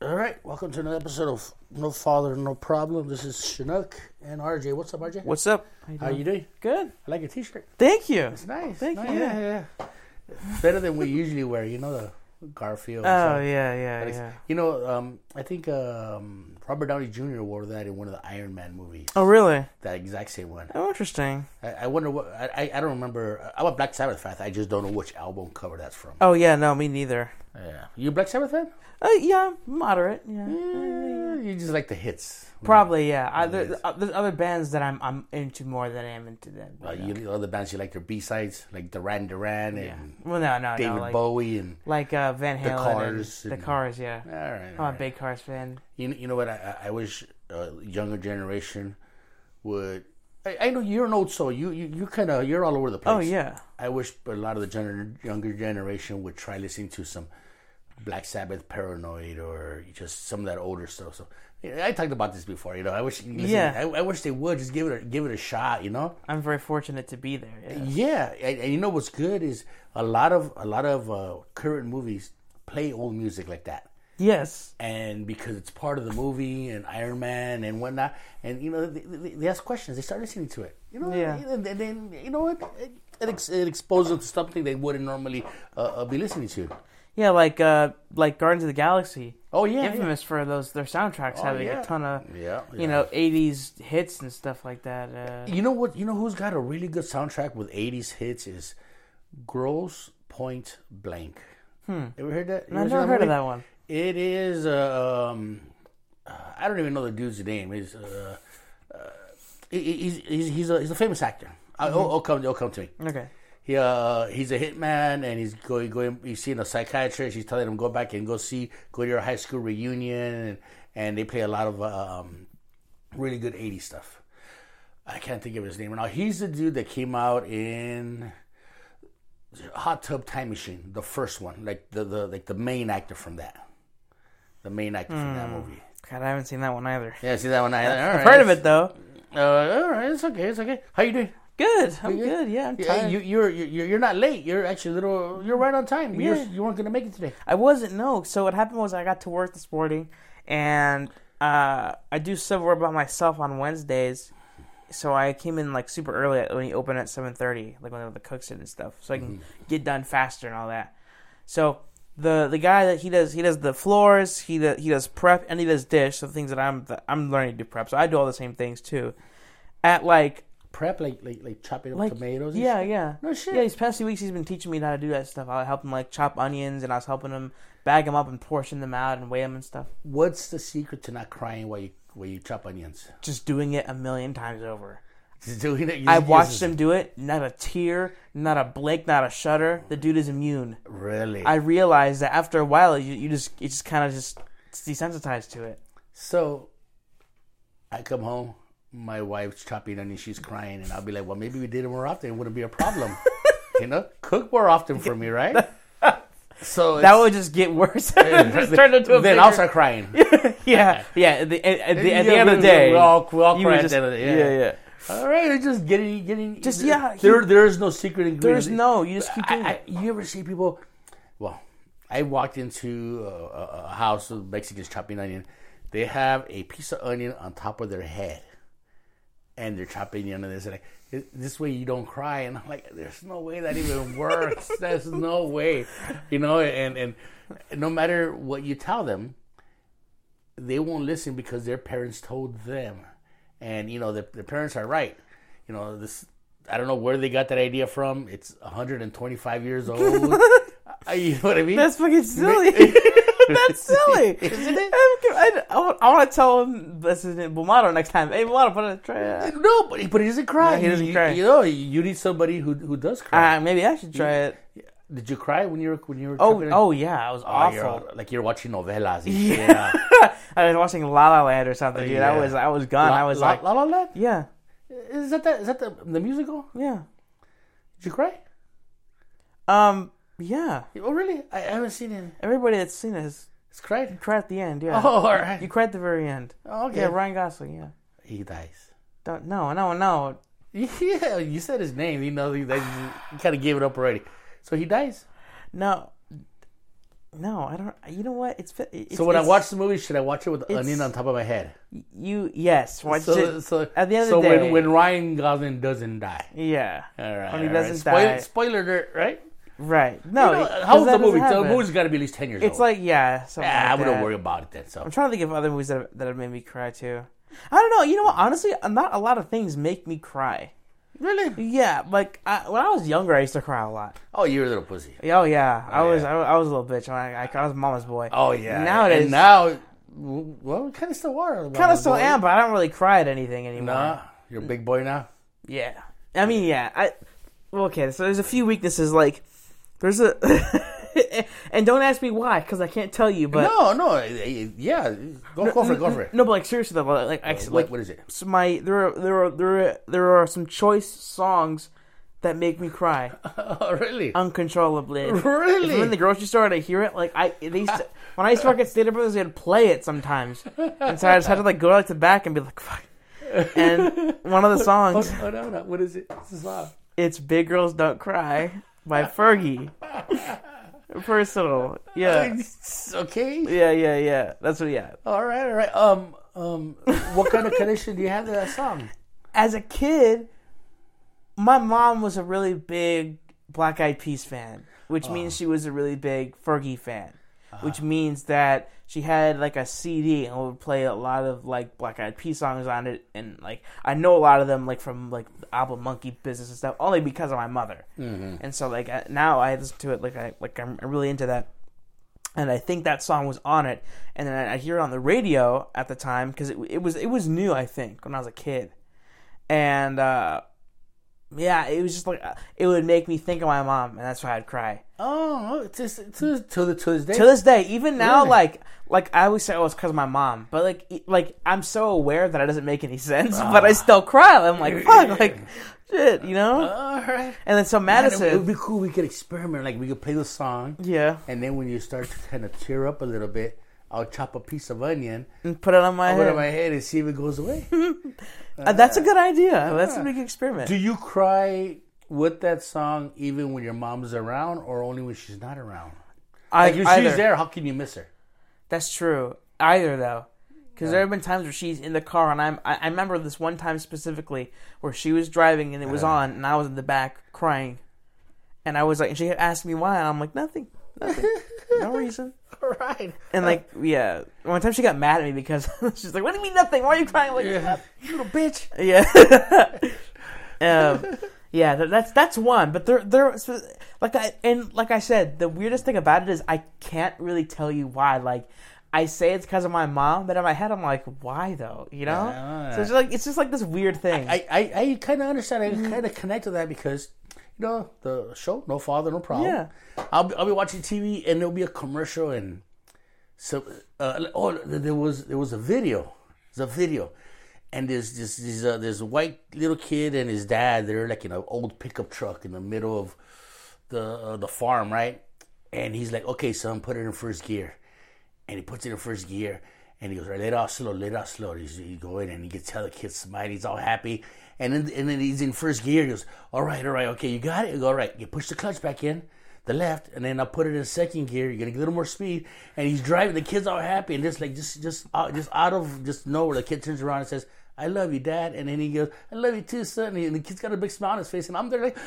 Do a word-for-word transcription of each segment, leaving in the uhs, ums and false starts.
All right, welcome to another episode of No Father, No Problem. This is Chinook and R J. What's up, R J? What's up? How you How doing? you doing? Good. I like your T-shirt. Thank you. It's nice. Thank nice. you. Yeah, yeah, yeah. It's better than we usually wear. You know the Garfield. Oh so. yeah, yeah, But yeah. You know, um, I think um, Robert Downey Junior wore that in one of the Iron Man movies. Oh really? That exact same one. Oh, interesting. I, I wonder what. I, I don't remember. I'm a Black Sabbath fan. I just don't know which album cover that's from. Oh yeah, no, me neither. Yeah, you a Black Sabbath fan? Uh, yeah, moderate. Yeah. Yeah, you just like the hits. Probably, yeah. I, Yeah, there, uh, there's other bands that I'm I'm into more than I am into them. Uh, you other bands you like their B sides, like Duran Duran and Yeah. Well, no, no, David no. Like, Bowie and like uh, Van Halen. The Cars And the and- Cars, yeah. all right. I'm all a right. big Cars fan. You you know what? I I wish uh, younger generation would. I, I know you're an old soul. You you you kind of you're all over the place. Oh yeah. I wish a lot of the gener- younger generation would try listening to some Black Sabbath, Paranoid, or just some of that older stuff. So yeah, I talked about this before. You know, I wish. Listen, Yeah. I, I wish they would just give it a, give it a shot. You know. I'm very fortunate to be there. Yeah. Yeah, and, and you know what's good is a lot of a lot of uh, current movies play old music like that. Yes. And because it's part of the movie and Iron Man and whatnot, and you know they, they, they ask questions, they start listening to it. You know, Yeah. and then you know what, it, it, ex- it exposes them to something they wouldn't normally uh, uh, be listening to. Yeah, like uh, like Guardians of the Galaxy. Oh yeah, Infamous for those their soundtracks Oh, having yeah. a ton of yeah, yeah. you know eighties hits and stuff like that. Uh, You know what? You know who's got a really good soundtrack with eighties hits is Grosse Point Blank. Hmm. Ever heard that? You I've ever never seen heard of movie? that one. It is. Uh, um, uh, I don't even know the dude's name. He's uh, uh, he- he's he's he's a he's a famous actor. Uh, Mm-hmm. It'll, it'll come. It'll come to me. Okay. He uh he's a hitman and he's going going. He's seeing a psychiatrist. He's telling him go back and go see go to your high school reunion and, and they play a lot of um really good eighties stuff. I can't think of his name now. He's the dude that came out in Hot Tub Time Machine, the first one, like the, the like the main actor from that, the main actor from that movie. God, I haven't seen that one either. Yeah, see that one? I, all I've right. heard of it though. Uh, all right, it's okay, it's okay. How you doing? Good. I'm You good. Yeah, I'm Yeah, tired. you, you're you're you're not late. You're actually a little. You're right on time. You're, Yeah. you weren't gonna make it today. I wasn't. No. So what happened was I got to work this morning, and uh, I do civil work by myself on Wednesdays. So I came in like super early when you open at seven thirty, like when the cooks in and stuff, so I can get done faster and all that. So the the guy that he does he does the floors, he does, he does prep, and he does dish. So things that I'm that I'm learning to do prep. So I do all the same things too. At like Prep like like like chopping up like tomatoes. And yeah shit? yeah No shit. yeah. These past few weeks he's been teaching me how to do that stuff. I help him like chop onions, and I was helping him bag them up and portion them out and weigh them and stuff. What's the secret to not crying while you while you chop onions? Just doing it a million times over. Just doing it. you I just- watched him do it. Not a tear, not a blink, not a shudder. The dude is immune. Really. I realized that after a while, you, you just you just kind of just desensitized to it. So, I come home, my wife's chopping onions, she's crying, and I'll be like, well, maybe we did it more often, it wouldn't be a problem. You know? Cook more often for me, right? So That it's- would just get worse. It just turned into a then bigger- I'll start crying. yeah, yeah. At the, at, at the, at the Yeah, end of we- the day, we all, we all you cry would at just- the end of the day. yeah, yeah. All right, it's just getting, getting. Just, yeah, There, he- there is no secret ingredient. There's no. You just keep doing I, I, it. you ever see people? Well, I walked into a, a, a house of Mexicans chopping onion. They have a piece of onion on top of their head, and they're chopping onion. And they're like, "This way you don't cry." And I'm like, "There's no way that even works. There's no way," you know. And and no matter what you tell them, they won't listen because their parents told them. And, you know, the, the parents are right. You know, this, I don't know where they got that idea from. It's one hundred twenty-five years old. I, you know what I mean? That's fucking silly. That's silly. Isn't it? I, I, I want to tell him this is Bumado next time. Hey, Bumado, put it try it. No, but he, but he doesn't cry. No, he doesn't you, cry. You know, you need somebody who who does cry. Uh, maybe I should try it. Did you cry when you were when you were? Oh, chopping it? oh yeah, it was Oh, awful. you're, like you're watching novelas. And Yeah. shit. I was watching La La Land or something, dude. Yeah. I was, I was gone. La, I was La, like, La La Land? yeah, Is that the, is that the the musical? yeah, Did you cry? um, yeah. Oh, really? I, I haven't seen it. Everybody that's seen it has It's cried. cried at the end. Yeah. Oh, all right. You cried at the very end. Oh, okay. Yeah, Ryan Gosling. Yeah. He dies. Don't no, no, no. Yeah, you said his name. You know, that you, you kind of gave it up already. So he dies. No. No, I don't. You know what? It's, it's so when it's, I watch the movie, should I watch it with the onion on top of my head? You yes. Watch so, it. So at the end so of the day, when when Ryan Gosling doesn't die, yeah. All right. When he all doesn't right. Spoiler, die, spoiler alert, right? Right. No. You know, how old's the movie? Happen. The movie's got to be at least ten years it's old. It's like yeah. Yeah, like I wouldn't that. worry about it then. So I'm trying to think of other movies that have, that have made me cry too. I don't know. You know what? Honestly, not a lot of things make me cry. Really? Yeah. Like I, when I was younger, I used to cry a lot. Oh, you're a little pussy. Oh yeah, I oh, was. Yeah. I, I was a little bitch. I, I, I was mama's boy. Oh yeah. Nowadays, and now, well, kind of still are. Kind of still boy. am, but I don't really cry at anything anymore. Nah, you're a big boy now. Yeah. I mean, yeah. I. Okay, so there's a few weaknesses. Like, there's a. And don't ask me why, because I can't tell you. But no, no, yeah, go, no, go for it, go for it. No, but like seriously, though, like, uh, like what, what is it? So my there are there are there are there are some choice songs that make me cry. Oh, really? Uncontrollably. Really? If I'm in the grocery store and I hear it, like I they used to, when I used to work at Stater Brothers, they'd play it sometimes, and so I just had to like go like to the back and be like, fuck. And one of the songs. Oh, no, no, what is it? What's the song? It's "Big Girls Don't Cry" by Fergie. Personal, yeah. Okay. Yeah, yeah, yeah. That's what. Yeah. All right, all right. Um, um, what kind of connection do you have to that song? As a kid, my mom was a really big Black Eyed Peas fan, which oh. means she was a really big Fergie fan, uh-huh. which means that she had like a C D and would play a lot of like Black Eyed Peas songs on it, and like I know a lot of them like from like the album Monkey Business and stuff only because of my mother, mm-hmm. and so like now I listen to it like I like I'm really into that, and I think that song was on it, and then I hear it on the radio at the time because it it was it was new I think when I was a kid, and. uh Yeah, it was just like it would make me think of my mom, and that's why I'd cry. Oh, to to to the to this day. To this day, even now, really? like like I always say, oh, it's because of my mom. But like like I'm so aware that it doesn't make any sense, oh. but I still cry. I'm like, fuck, like shit, you know. All right. And then so Madison, Man, it would be cool. We could experiment. Like we could play the song. Yeah. And then when you start to kind of tear up a little bit, I'll chop a piece of onion and put it on my I'll head. Put it on my head and see if it goes away. Uh, that's a good idea. That's a big experiment. Do you cry with that song even when your mom's around, or only when she's not around? I, like if either. she's there, how can you miss her? That's true. Either though, because yeah. there have been times where she's in the car, and I'm. I, I remember this one time specifically where she was driving and it was uh, on, and I was in the back crying, and I was like, and she asked me why, and I'm like, nothing, nothing, no reason. Right. And like, yeah, one time she got mad at me because she's like, "What do you mean nothing? Why are you crying?" I'm like, yeah. "You little bitch." Yeah. um, yeah, that's that's one. But there, there, like I and like I said, the weirdest thing about it is I can't really tell you why. Like, I say it's because of my mom, but in my head I'm like, why though? You know? Yeah. So it's like it's just like this weird thing. I I, I kind of understand. I mm-hmm. kind of connect to that because. You know, the show, No Father, No Problem. Yeah. I'll be, I'll be watching T V and there'll be a commercial and so uh, oh there was there was a video. There's a video. And there's this this uh, this white little kid and his dad, they're like in an old pickup truck in the middle of the uh, the farm, right? And he's like, "Okay, son, put it in first gear." And he puts it in first gear and he goes, "Right, let it off slow, let it off slow." He's he go in and he gets tell the kid smile, he's all happy. And then, and then he's in first gear. He goes, all right, all right, okay, you got it? You go, all right, you push the clutch back in, the left, and then I'll put it in second gear. You're going to get a little more speed. And he's driving. The kid's all happy. And just like, just just out, just out of just nowhere, the kid turns around and says, "I love you, Dad." And then he goes, "I love you too, son." And the kid's got a big smile on his face. And I'm there like,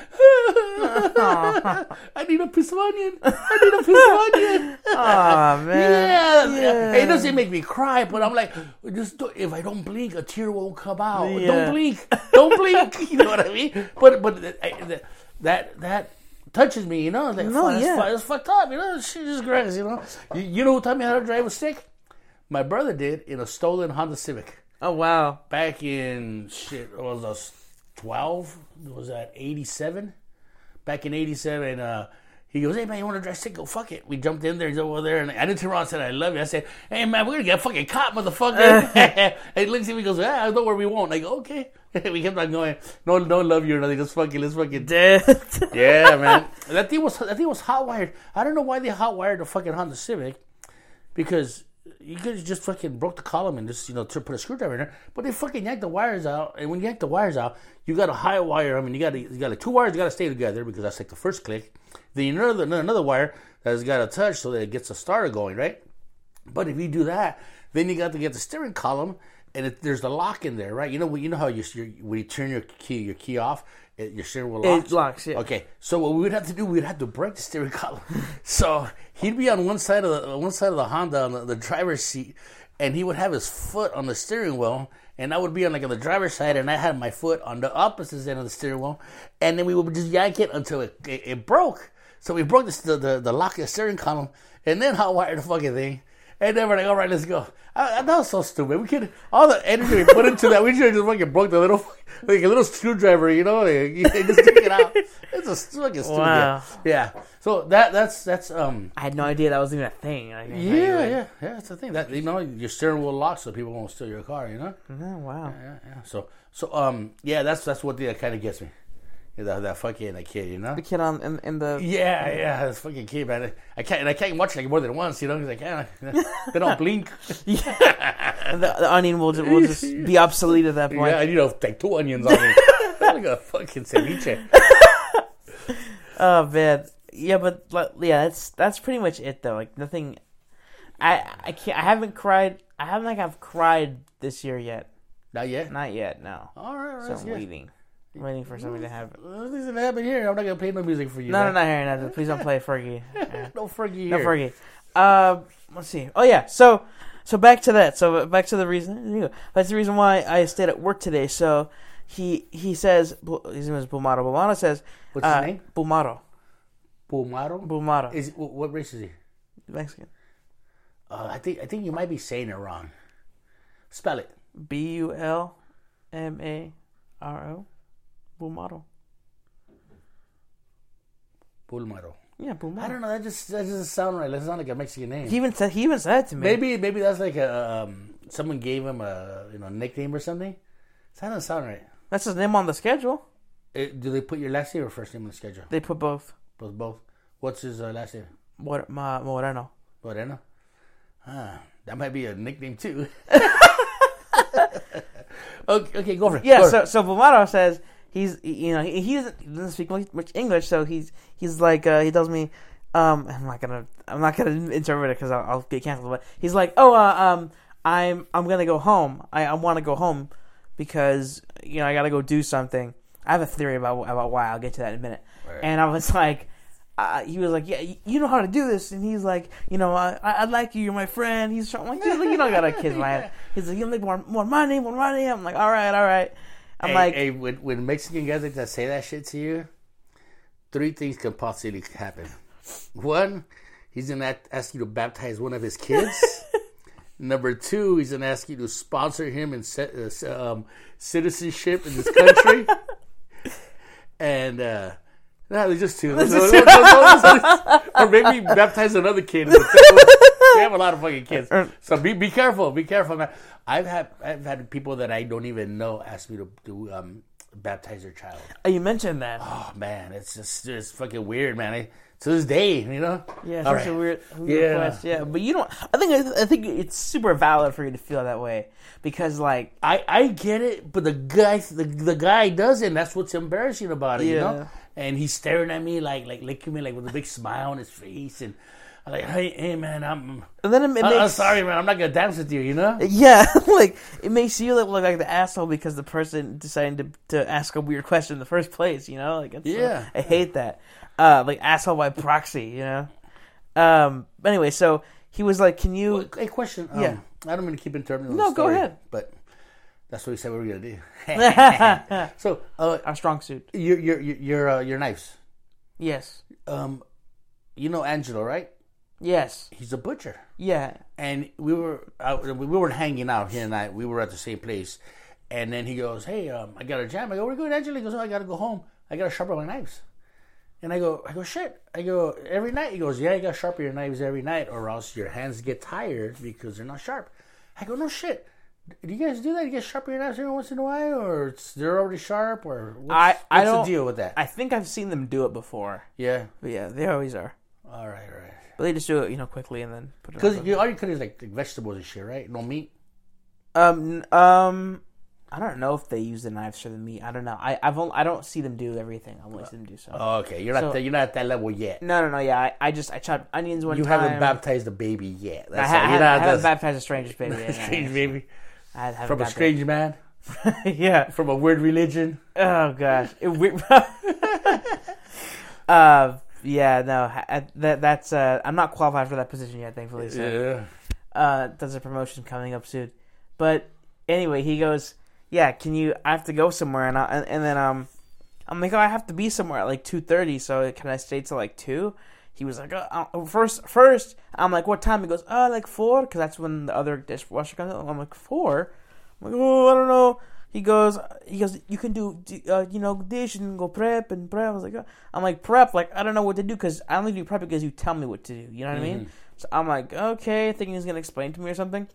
I need a piece of onion. I need a piece of onion. Oh, man. Yeah. yeah. It doesn't make me cry, but I'm like, just do, if I don't blink, a tear won't come out. Yeah. Don't blink. Don't blink. You know what I mean? But but I, that that touches me, you know? Like, no, that's, yeah. It's fucked up, you know? Jesus Christ, you know? You, you know who taught me how to drive a stick? My brother did in a stolen Honda Civic. Oh, wow. Back in, shit, it was a twelve? Was that eighty-seven? Back in eighty-seven, uh, he goes, "Hey, man, you want to drive stick? Go, fuck it." We jumped in there, he's over there, and I didn't turn around and said, "I love you." I said, "Hey, man, we're going to get fucking caught, motherfucker." And he looks at me and goes, "Ah, I know where we won't." I go, "Okay." We kept on going. No, no love you or nothing. Let's fucking, let's fucking. Yeah, man. That thing was, that thing was hot wired. I don't know why they hot wired the fucking Honda Civic, because you could have just fucking broke the column and just, you know, to put a screwdriver in there. But they fucking yanked the wires out. And when you yank the wires out, you got to high wire them. And you got to, you got like two wires got to stay together because that's like the first click. Then another, another wire that it's got a touch so that it gets a starter going, right? But if you do that, then you got to get the steering column, and it, there's the lock in there, right? You know, you know how you when you turn your key your key off, it, your steering wheel locks. It locks, yeah. Okay, so what we would have to do, we'd have to break the steering column. So he'd be on one side of the one side of the Honda on the, the driver's seat, and he would have his foot on the steering wheel, and I would be on like on the driver's side, and I had my foot on the opposite end of the steering wheel, and then we would just yank it until it it, it broke. So we broke the, the the lock of the steering column, and then hot wired the fucking thing. And then we're like, all right, let's go. I, I, that was so stupid. We could all the energy we put into that. We should have just fucking broke the little, like a little screwdriver, you know, like, you just take it out. It's a fucking stupid. Wow. Yeah. So that that's that's um. I had no idea that was even a thing. Like, yeah, yeah, yeah. That's the thing. That you know, your steering wheel locks so people won't steal your car. You know. Oh, wow. Yeah, yeah. yeah. So so um yeah, that's that's what that kind of gets me. That, that fucking that kid, you know. The kid on in, in the yeah yeah this fucking kid, man. I can't and I can't watch it like more than once, you know, because I can't. They don't blink. yeah. the, the onion will just, will just be obsolete at that point. Yeah, you know, like two onions on it. Like a fucking ceviche. Oh man, yeah, but like, yeah, that's that's pretty much it though. Like nothing. I I can't. I haven't cried. I haven't like I've cried this year yet. Not yet. Not yet. No. All right, all right. So I'm yeah. waiting. I'm waiting for something to happen. Nothing's gonna happen here. I'm not gonna play no music for you. No, man. no, not here. No, please don't play Fergie. Yeah. No Fergie No here. Fergie. Uh, let's see. Oh yeah. So, so back to that. So back to the reason. That's the reason why I stayed at work today. So he he says his name is Bulmaro. Bulmaro says. What's his uh, name? Bulmaro. Bulmaro. Bulmaro. Is what race is he? Mexican. Uh, I think I think you might be saying it wrong. Spell it. B U L M A R O. Bulmaro. Bulmaro. Yeah, Bulmaro. I don't know. That just that doesn't sound right. That sounds like a Mexican name. He even said he even said it to me. Maybe maybe that's like a um, someone gave him a you know nickname or something. That doesn't sound right. That's his name on the schedule. It, do they put your last name or first name on the schedule? They put both. Both both. What's his uh, last name? Mor- Ma- Moreno. Moreno. Ah, that might be a nickname too. okay, okay, go for it. Yeah. Go So so Bulmaro says. He's, you know, he, he doesn't, he doesn't speak much English, so he's, he's like, uh, he tells me, um, I'm not gonna, I'm not gonna interpret it because I'll, I'll get canceled. But he's like, oh, uh, um, I'm, I'm gonna go home. I, I want to go home because, you know, I gotta go do something. I have a theory about about why. I'll get to that in a minute. Right. And I was like, uh, he was like, yeah, you know how to do this, and he's like, you know, I, I like you, you're my friend. He's I'm like, you don't gotta kiss my ass. He's like, you make more, more money, more money. I'm like, all right, all right. I'm hey, like, hey, when, when Mexican guys like that say that shit to you, three things can possibly happen. One, he's gonna ask you to baptize one of his kids. Number two, he's gonna ask you to sponsor him in uh, um, citizenship in this country. and uh, no, there's just two. There's no, no, no, no, or maybe baptize another kid. We have a lot of fucking kids, so be be careful. Be careful, man. I've had I've had people that I don't even know ask me to to um, baptize their child. Oh, you mentioned that. Oh man, it's just it's fucking weird, man. I, to this day, you know. Yeah, such right. a weird, weird yeah. request. Yeah, but you don't. I think I think it's super valid for you to feel that way because, like, I, I get it, but the guy the the guy doesn't. That's what's embarrassing about it, yeah. you know. And he's staring at me like like licking me like with a big smile on his face and. Like, hey, hey, man, I'm. And then it, it I, makes, I'm sorry, man. I'm not gonna dance with you. You know? Yeah, like it makes you look, look like the asshole because the person decided to to ask a weird question in the first place. You know? Like, it's, yeah, uh, I hate that. Uh, like asshole by proxy. You know? Um. But anyway, so he was like, "Can you?" Well, a question. Um, yeah. I don't mean to keep interrupting. No, story, go ahead. But that's what we said we were gonna do. So, uh, our strong suit. Your your your uh, your knives. Yes. Um, you know Angelo, right? Yes. He's a butcher. Yeah. And we were out, we were hanging out here and I we were at the same place, and then he goes, "Hey, um, I got a jam." I go, "Where you going, Angelo?" He goes, "Oh, I gotta go home. I gotta sharpen my knives." And I go, I go, "Shit." I go, "Every night?" He goes, "Yeah, you gotta sharpen your knives every night, or else your hands get tired because they're not sharp." I go, "No shit. Do you guys do that? You guys sharpen your knives every once in a while, or it's, they're already sharp, or what's, I, I what's don't, the deal with that?" I think I've seen them do it before. Yeah. But yeah, they always are. All right, all right. But they just do it, you know, quickly and then put it. Because all you could is like, like vegetables and shit, right? No meat. Um, um, I don't know if they use the knives for the meat. I don't know. I I've only, I don't see them do everything. I only see them do so. Oh, okay, you're not So- th- you're not at that level yet. No, no, no. Yeah, I, I just I chopped onions one You time. haven't baptized a baby yet. I, That's ha- all. I, You're haven't- not I haven't that's- baptized a stranger's baby. Yet, no, strange no. baby I haven't from a baptized- strange man, yeah. from a weird religion. Oh gosh. It, we, uh, yeah. No. I, that that's. Uh, I'm not qualified for that position yet. Thankfully. So. Yeah. Uh, there's a promotion coming up soon. But anyway, he goes, "Yeah, can you? I have to go somewhere." And I, and, and then um, I'm like, "Oh, I have to be somewhere at like two thirty. So can I stay till like two?" He was like, oh, uh, first, first, I'm like, what time? He goes, oh, like four, because that's when the other dishwasher comes out. I'm like, four? I'm like, oh, I don't know. He goes, he goes, you can do, uh, you know, dish and go prep and prep. I was like, oh. I'm like, prep, like, I don't know what to do, because I only do prep because you tell me what to do. You know what mm-hmm. I mean? So I'm like, okay, thinking he's going to explain to me or something.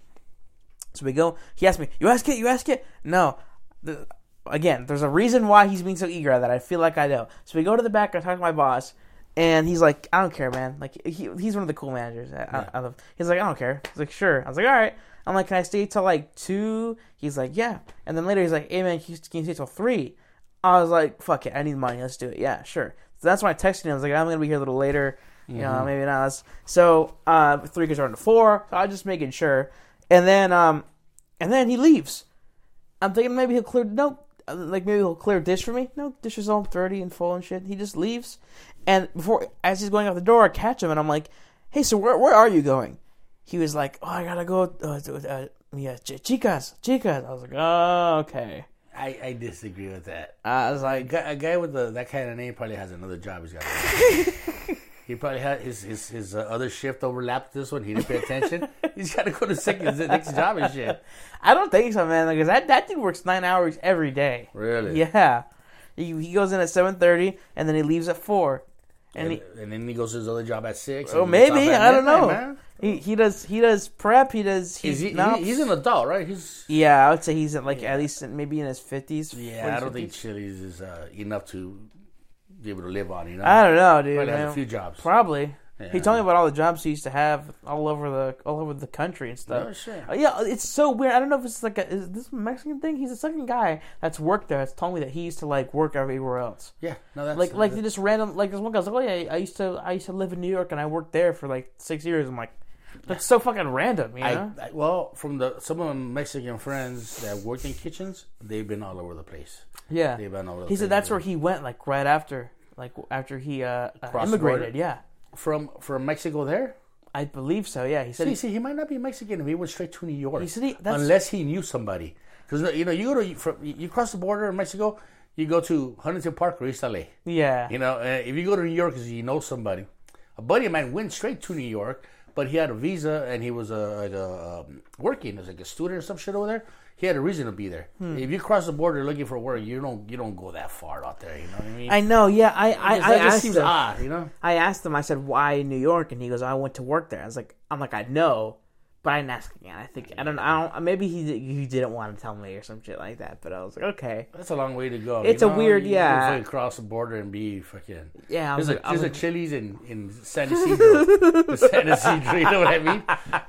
So we go, he asked me, you ask it, you ask it? No. The, again, there's a reason why he's being so eager at that. I feel like I know. So we go to the back, I talk to my boss. And he's like, I don't care, man. Like, he he's one of the cool managers. I, yeah. I, I love. He's like, I don't care. He's like, sure. I was like, all right. I'm like, can I stay till like two? He's like, yeah. And then later he's like, hey man, can you, can you stay till three? I was like, fuck it, I need money. Let's do it. Yeah, sure. So that's when I texted him. I was like, I'm gonna be here a little later. You mm-hmm. know, maybe not. So uh, three goes on to four. So I was just making sure. And then um, and then he leaves. I'm thinking maybe he'll clear. Nope. Like maybe he'll clear dish for me. No, dish is all dirty and full and shit. He just leaves. And before, as he's going out the door, I catch him and I'm like, "Hey, so where where are you going?" He was like, "Oh, I gotta go. Uh, uh, yeah, ch- chicas, chicas." I was like, "Oh, okay." I, I disagree with that. I was A like, guy, a guy with the, that kind of name probably has another job he's got. to do. He probably had his his, his uh, other shift overlapped this one. He didn't pay attention. He's got to go to second, the next job and shit. I don't think so, man. Because that that dude works nine hours every day. Really? Yeah. He he goes in at seven thirty and then he leaves at four. And, And, and, he, and then he goes to his other job at six. oh, and he gets maybe off at I don't midnight, know. Man. He he does he does prep. He does. He's Is he, no, he, he's an adult, right? He's yeah. I would say he's at like at least maybe in his fifties. yeah. I don't think Chili's is uh, enough to be able to live on. You know, I don't know, dude. Probably has man. a few jobs. Probably. Yeah. He told me about all the jobs he used to have all over the all over the country and stuff. Oh, sure. Uh, yeah, it's so weird. I don't know if it's like a, is this a Mexican thing? He's a second guy that's worked there. That's told me that he used to like work everywhere else. Yeah, no, that's Like like that's, they just random like this one guy was like, oh yeah, I used to I used to live in New York and I worked there for like six years. I'm like, that's so fucking random, you know? I, I, well, from the some of my Mexican friends that worked in kitchens, they've been all over the place. Yeah. They've been all over the He place. said that's where he went like right after like after he uh, uh Crossed the border? immigrated. Yeah. From from Mexico there. I believe so. Yeah. He said See, he, see, he might not be Mexican if he went straight to New York. he said he, that's Unless he knew somebody, because you know you go to from, you cross the border in Mexico, you go to Huntington Park or East L A. yeah. You know, uh, if you go to New York, because you know somebody. A buddy of mine went straight to New York, but he had a visa and he was uh, like a, um, working as like a student or some shit over there. He had a reason to be there. Hmm. If you cross the border looking for work, you don't you don't go that far out there. You know what I mean? I know. Yeah. I I, Because I that just asked seems him. odd. You know. I asked him. I said, "Why New York?" And he goes, "I went to work there." I was like, "I'm like, I know, but I didn't ask again." I think I don't. I don't. Maybe he he didn't want to tell me or some shit like that. But I was like, okay, That's a long way to go. It's you a know? weird- You yeah. can fucking cross the border and be fucking. yeah. I was There's like, a I was there's a like, Chili's in in San Isidro. The San Isidro. You know what I mean?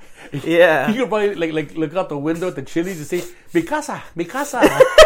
yeah. You can probably like like look out the window at the Chili's and say, "Mi casa, mi casa."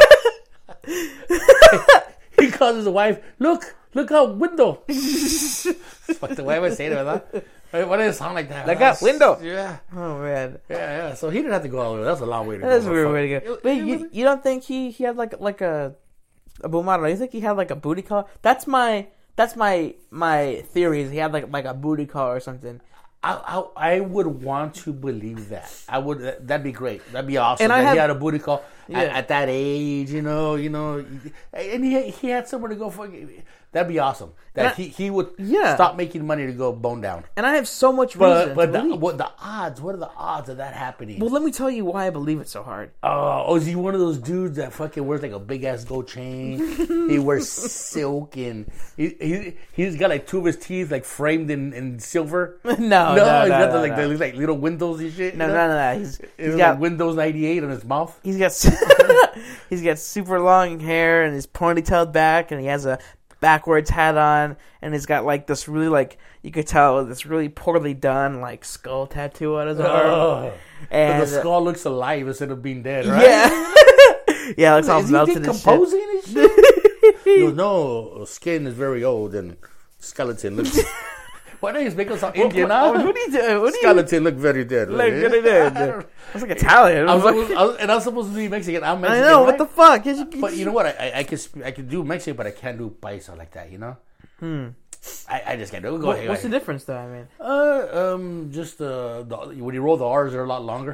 He calls his wife, "Look, look out window." Fuck the way I say that. Why does it sound like that? Look out window. Yeah, Oh man, yeah, yeah. So he didn't have to go all the way. That's a long way to go. that's a weird way to It- go. it- But it you was- you don't think he he had like like a a bumaro? You think he had like a booty call? That's my that's my my theory. Is he had like like a booty call or something? I, I I would want to believe that. I would. That'd be great. That'd be awesome. And that I he had- had a booty call Yeah. at, at that age. You know. You know. And he he had somewhere to go. For, that'd be awesome. That I- he he would Yeah. stop making money to go bone down. And I have so much But reason. but to the, believe. what the odds? What are the odds of that happening? Well, let me tell you why I believe it so hard. Oh, oh, is he one of those dudes that fucking wears like a big ass gold chain? He wears silk and he, he he's got like two of his teeth like framed in, in silver. no, no, no, he's no, got no, the, like no. the like little windows and shit. No, you no, know? no, no. He's, It he's was got like Windows ninety-eight on his mouth. he's got he's got super long hair and he's ponytailed back and he has a backwards hat on and he's got like this really like you could tell this really poorly done like skull tattoo on his arm. Oh, but And the skull looks alive instead of being dead, right? yeah. Yeah, it looks all Is he melted and shit. decomposing and shit? He goes, no, skin is very old and skeleton looks... Why don't you make us all Indian? What, what, what are you doing? What are Skeleton you... look very dead. Like, Like, what are you doing? I was like Italian. I was supposed, I was, and I was supposed to be Mexican. I'm Mexican. I know, right? what the fuck? You should, but you know what? I, I, I can I can do Mexican, but I can't do paisa like that, you know? Hmm. I, I just can't do it. Go what, ahead. What's the difference, though? I mean, uh, um, just uh, the, when you roll the R's, they're a lot longer.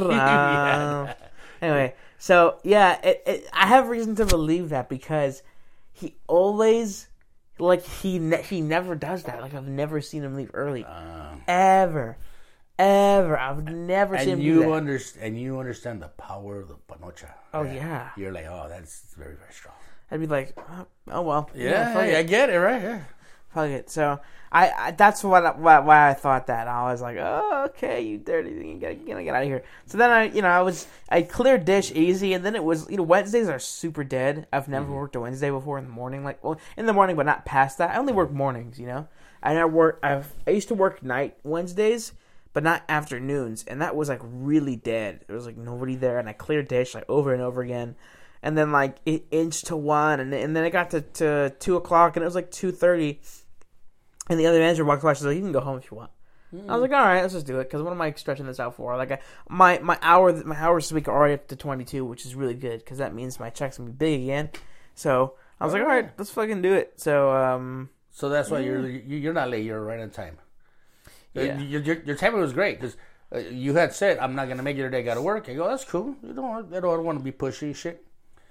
yeah. Anyway, so yeah, it, it, I have reason to believe that because he always, like he ne- he never does that. Like I've never seen him leave early, Uh, ever, ever. I've never seen him and do you that. understand, and you understand the power of the panocha. Oh right? yeah, You're like, oh, that's very very strong. I'd be like, oh, oh well, Yeah, fuck I, it. I get it, right? Yeah. Fuck it. So I, I that's what why, why I thought that. I was like, oh, okay, you dirty thing, you gotta, you gotta get out of here. So then I, you know, I was I cleared dish easy, and then it was, you know, Wednesdays are super dead. I've never mm-hmm. worked a Wednesday before in the morning, like well, in the morning, but not past that. I only work mornings, you know. I never work. I've I used to work night Wednesdays, but not afternoons, and that was like really dead. There was like nobody there, and I cleared dish like over and over again. And then like it inched to one, and and then it got to, to two o'clock, and it was like two thirty. And the other manager walked by. She's like, "You can go home if you want." Mm. I was like, "All right, let's just do it." Because what am I stretching this out for? Like, I, my my hour my hours this week are already up to twenty-two, which is really good because that means my check's gonna be big again. So I was like, "All right, let's fucking do it." So um, so that's why you're you're not late. You're right on time. Yeah. Your your, your timing was great because uh, you had said, "I'm not gonna make it today. I gotta work." I go, "That's cool. You don't I don't want to be pushy shit."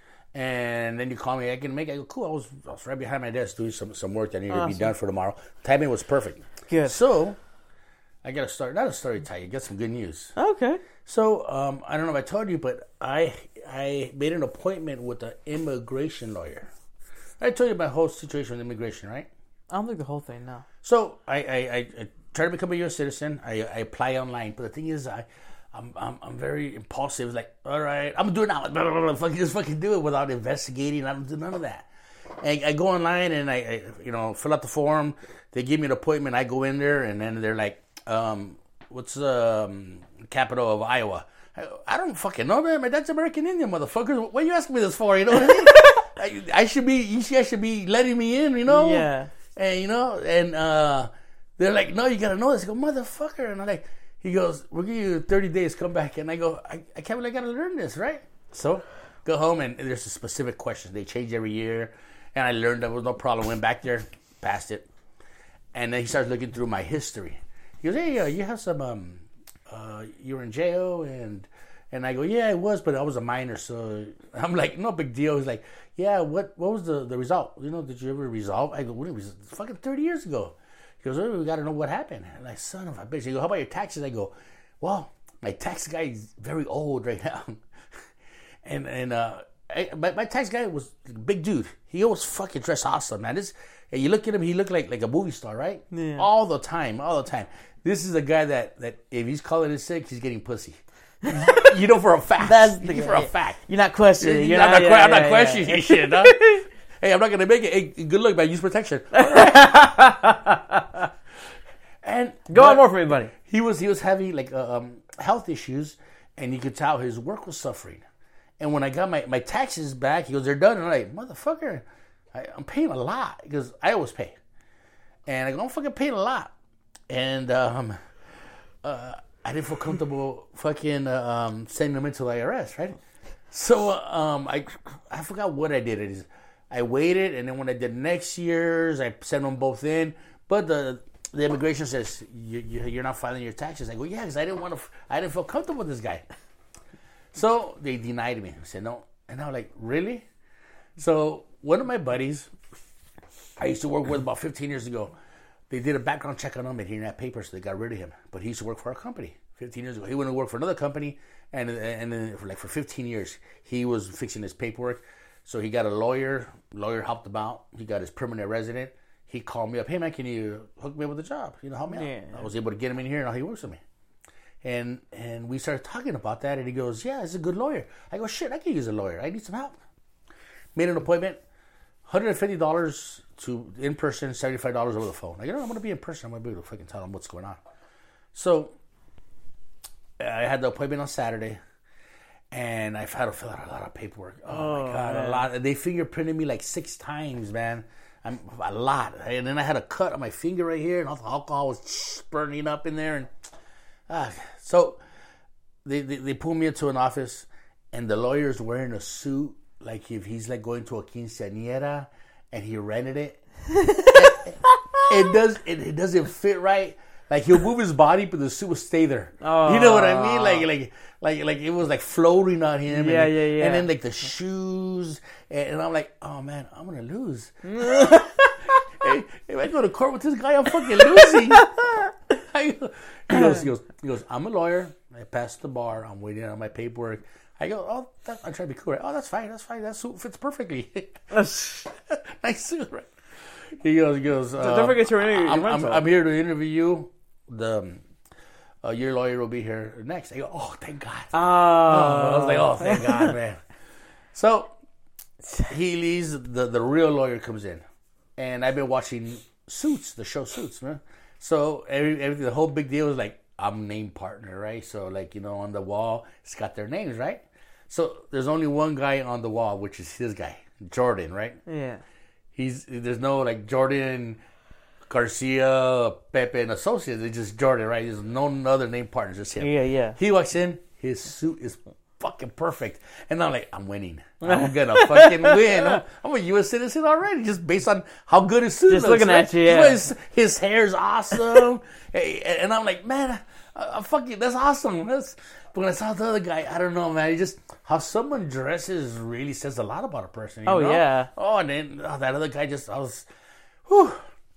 And then you call me, I can make it. I go, cool. I was, I was right behind my desk doing some, some work that needed awesome. to be done for tomorrow. Timing was perfect. Good. So, I got to start, not a story time, you got some good news. Okay. So, um, I don't know if I told you, but I I made an appointment with an immigration lawyer. I told you my whole situation with immigration, right? I don't think the whole thing, no. So, I, I, I, I tried to become a U S citizen. I, I apply online. But the thing is, I... I'm, I'm I'm very impulsive. Like, all right, I'm doing it now. Fucking just fucking do it without investigating. I don't do none of that. And I go online and I, I, you know, fill out the form. They give me an appointment. I go in there and then they're like, um, "What's the um, capital of Iowa?" I, I don't fucking know, man. My dad's American Indian, motherfuckers. What are you asking me this for? You know what I mean? I, I should be. You see, I should be letting me in. You know? Yeah. And you know, and uh, they're like, "No, you gotta know this." I go, "Motherfucker," and I'm like. He goes, we'll give you thirty days, come back. And I go, I, I can't believe I got to learn this, right? So, go home, and there's a specific questions. They change every year. And I learned there was no problem. Went back there, passed it. And then he starts looking through my history. He goes, hey, uh, you have some, um, uh, you were in jail. And and I go, yeah, I was, but I was a minor. So, I'm like, no big deal. He's like, yeah, what what was the, the result? You know, did you ever resolve? I go, what was it? Fucking thirty years ago. He goes, oh, we got to know what happened. I'm like, son of a bitch. He goes, how about your taxes? I go, well, my tax guy is very old right now. and and uh, I, my, my tax guy was a big dude. He always fucking dressed awesome, man. This, and you look at him, he looked like, like a movie star, right? Yeah. All the time, all the time. This is a guy that, that if he's calling it sick, he's getting pussy. You know for a fact. That's the for a fact. You're not questioning. You're I'm not, not, yeah, I'm yeah, not yeah, questioning yeah. your shit, huh? Hey, I'm not going to make it. Hey, good luck, man. Use protection. And go on more for me, buddy. He was he was having like uh, um, health issues, and you could tell his work was suffering. And when I got my, my taxes back, he goes, "They're done." And I'm like, "Motherfucker, I, I'm paying a lot." Because I always pay, and I go, "I'm fucking paying a lot." And um, uh, I didn't feel comfortable fucking uh, um, sending them into the I R S, right? So um, I I forgot what I did. It is I waited, and then when I did next year's, I sent them both in, but the The immigration says you, you, you're not filing your taxes. I go, yeah, because I didn't want to. I didn't feel comfortable with this guy. So they denied me. I said no, and I'm like, really? So one of my buddies, I used to work with about fifteen years ago. They did a background check on him, and he didn't have papers, so they got rid of him. But he used to work for our company fifteen years ago. He went to work for another company, and and then for like for fifteen years, he was fixing his paperwork. So he got a lawyer. Lawyer helped him out. He got his permanent resident. He called me up. Hey, man, can you hook me up with a job? You know, help me yeah. out. I was able to get him in here, and he works with me. And and we started talking about that, and he goes, yeah, he's a good lawyer. I go, shit, I can use a lawyer. I need some help. Made an appointment, one hundred fifty dollars to in person, seventy-five dollars over the phone. Like, you know, I'm going to be in person. I'm going to be able to fucking tell him what's going on. So I had the appointment on Saturday, and I've had to fill out a lot of paperwork. Oh, Oh, my God, man. a lot. They fingerprinted me like six times, man. I'm a lot. And then I had a cut on my finger right here, and all the alcohol was burning up in there. And ah, so they, they they pulled me into an office, and the lawyer's wearing a suit like if he's like going to a quinceañera, and he rented it. it does it, it doesn't fit right. Like he'll move his body, but the suit will stay there. Oh. You know what I mean? Like like like like it was like floating on him. Yeah, and, yeah, yeah. And then like the shoes, and, and I'm like, oh man, I'm gonna lose. Hey, if I go to court with this guy, I'm fucking losing. I go, he goes, he goes, he goes. I'm a lawyer. I passed the bar. I'm waiting on my paperwork. I go, oh, that, I'm trying to be cool. Right? Oh, that's fine. That's fine. That suit fits perfectly. Nice suit, right? He goes, he goes. Uh, don't forget your interview. I'm, I'm, I'm here to interview you. The um, uh, your lawyer will be here next. I go, oh, thank God. Oh. Oh, I was like, oh, thank God, man. So he leaves. The the real lawyer comes in, and I've been watching Suits, the show Suits, man. So every, everything, the whole big deal is like I'm named partner, right? So like you know on the wall, it's got their names, right? So there's only one guy on the wall, which is his guy, Jordan, right? Yeah. He's there's no like Jordan, Garcia, Pepe, and Associates. It's just Jordan, right? There's no other name partners, just him. Yeah, yeah. He walks in, his suit is fucking perfect, and I'm like, I'm winning. I'm gonna fucking win. I'm, I'm a U S citizen already, just based on how good his suit Just looks. looking right? at you, yeah. His, his hair's awesome, and I'm like, man, I, I fucking that's awesome. That's, but when I saw the other guy, I don't know, man. He just how someone dresses really says a lot about a person. You Oh, know? yeah. Oh, and then oh, that other guy just I was, whew.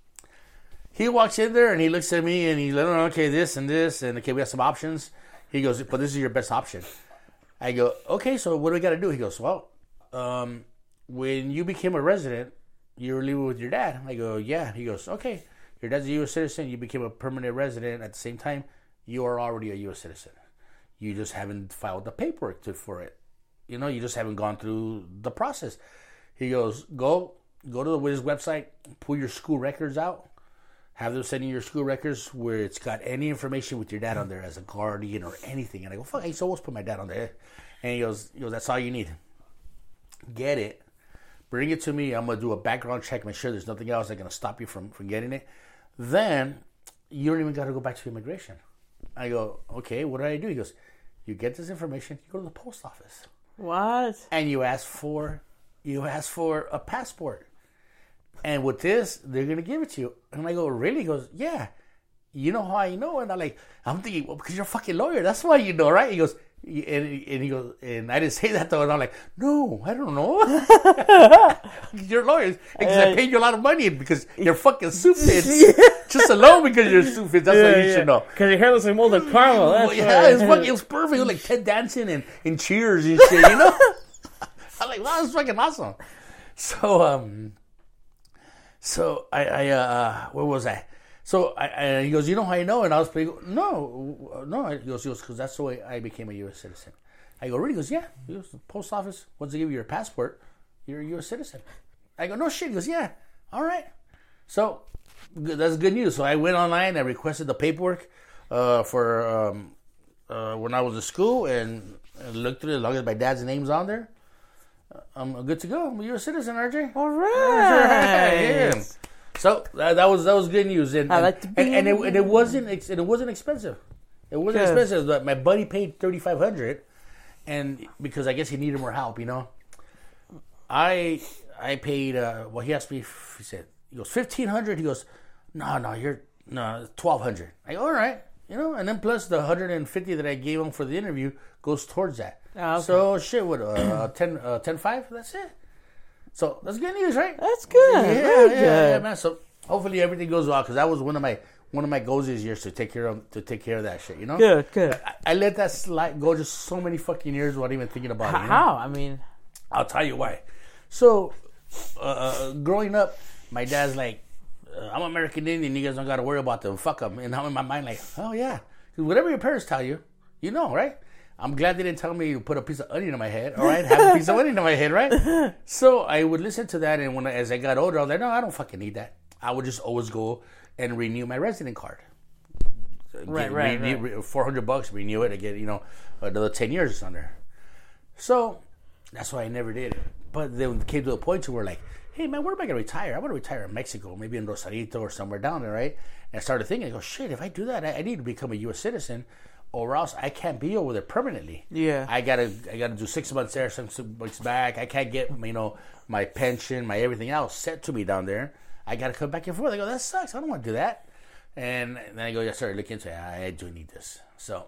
He walks in there and he looks at me and he's like, oh, okay, this and this and okay, we have some options. He goes, but this is your best option. I go, okay, so what do we got to do? He goes, well, um, when you became a resident, you were living with your dad. I go, yeah. He goes, okay, your dad's a U S citizen. You became a permanent resident at the same time. You are already a U S citizen. You just haven't filed the paperwork to, for it. You know, you just haven't gone through the process. He goes, go, go to the Wiz website, pull your school records out, have them send you your school records where it's got any information with your dad on there as a guardian or anything. And I go, fuck, I used to always put my dad on there. And he goes, he goes, that's all you need. Get it. Bring it to me. I'm going to do a background check, make sure there's nothing else that's going to stop you from, from getting it. Then you don't even got to go back to immigration. I go, okay, what do I do? He goes, you get this information, you go to the post office. What? And you ask for, you ask for a passport. And with this, they're going to give it to you. And I go, really? He goes, yeah. You know how I know? And I'm like, I'm thinking, well, because you're a fucking lawyer. That's why you know, right? He goes, and, and he goes, and I didn't say that though. And I'm like, no, I don't know. You're lawyers. Because I paid you a lot of money because your fucking suit fits. Just alone because your suit fits. That's Yeah, what you yeah. should know. Because your hair looks like molded caramel. That's Well, yeah, why. it was, fucking, it was perfect. It was like Ted dancing and, and cheers and shit, you know? I'm like, wow, that's fucking awesome. So, um, so I, I uh, where was I? So I, I, he goes, you know how I know? And I was pretty, no, no. He goes, because that's the way I became a U S citizen. I go, really? He goes, yeah. He goes, the post office, once they give you your passport, you're a U S citizen. I go, no shit. He goes, yeah. All right. So good, that's good news. So I went online. I requested the paperwork uh, for um, uh, when I was in school and, and looked through it. As long as my dad's name's on there, I'm good to go. I'm a U S citizen, R J. All right. Yeah. So that, that was that was good news, and I and, like to be- and, and, it, and it wasn't ex- and it wasn't expensive. It wasn't Good. expensive. But my buddy paid thirty five hundred, and because I guess he needed more help, you know. I I paid. Uh, well, he asked me. If, he said he goes fifteen hundred. He goes, no, no, you're no twelve hundred. I go, all right, you know, and then plus the hundred and fifty that I gave him for the interview goes towards that. Oh, okay. So shit, what uh, ten uh, ten five? That's it. So that's good news, right? That's good. Yeah, Very yeah, good. yeah, man. So hopefully everything goes well because that was one of my one of my goals this year to take care of to take care of that shit. You know, Good, good. I, I let that slide go just so many fucking years without even thinking about it. you know? How? I mean, I'll tell you why. So, uh, uh, growing up, my dad's like, uh, I'm American Indian. You guys don't got to worry about them. Fuck them. And I'm in my mind like, oh yeah, 'cause whatever your parents tell you, you know, right? I'm glad they didn't tell me to put a piece of onion in my head. All right, have a piece of onion in my head, right? So I would listen to that, and when I, as I got older, I was like, no, I don't fucking need that. I would just always go and renew my resident card. Right, Get- right, renew, right. Four hundred bucks, renew it. I get you know another ten years on there. So that's why I never did it. But then it came to a point to where like, hey man, where am I gonna retire? I want to retire in Mexico, maybe in Rosarito or somewhere down there, right? And I started thinking, I go, shit, if I do that, I, I need to become a U S citizen, or else I can't be over there permanently. Yeah. I gotta, I gotta do six months there, six months back. I can't get, you know, my pension, my everything else set to me down there. I gotta come back and forth. I go, that sucks. I don't want to do that. And then I go, I started looking into it. I, I do need this. So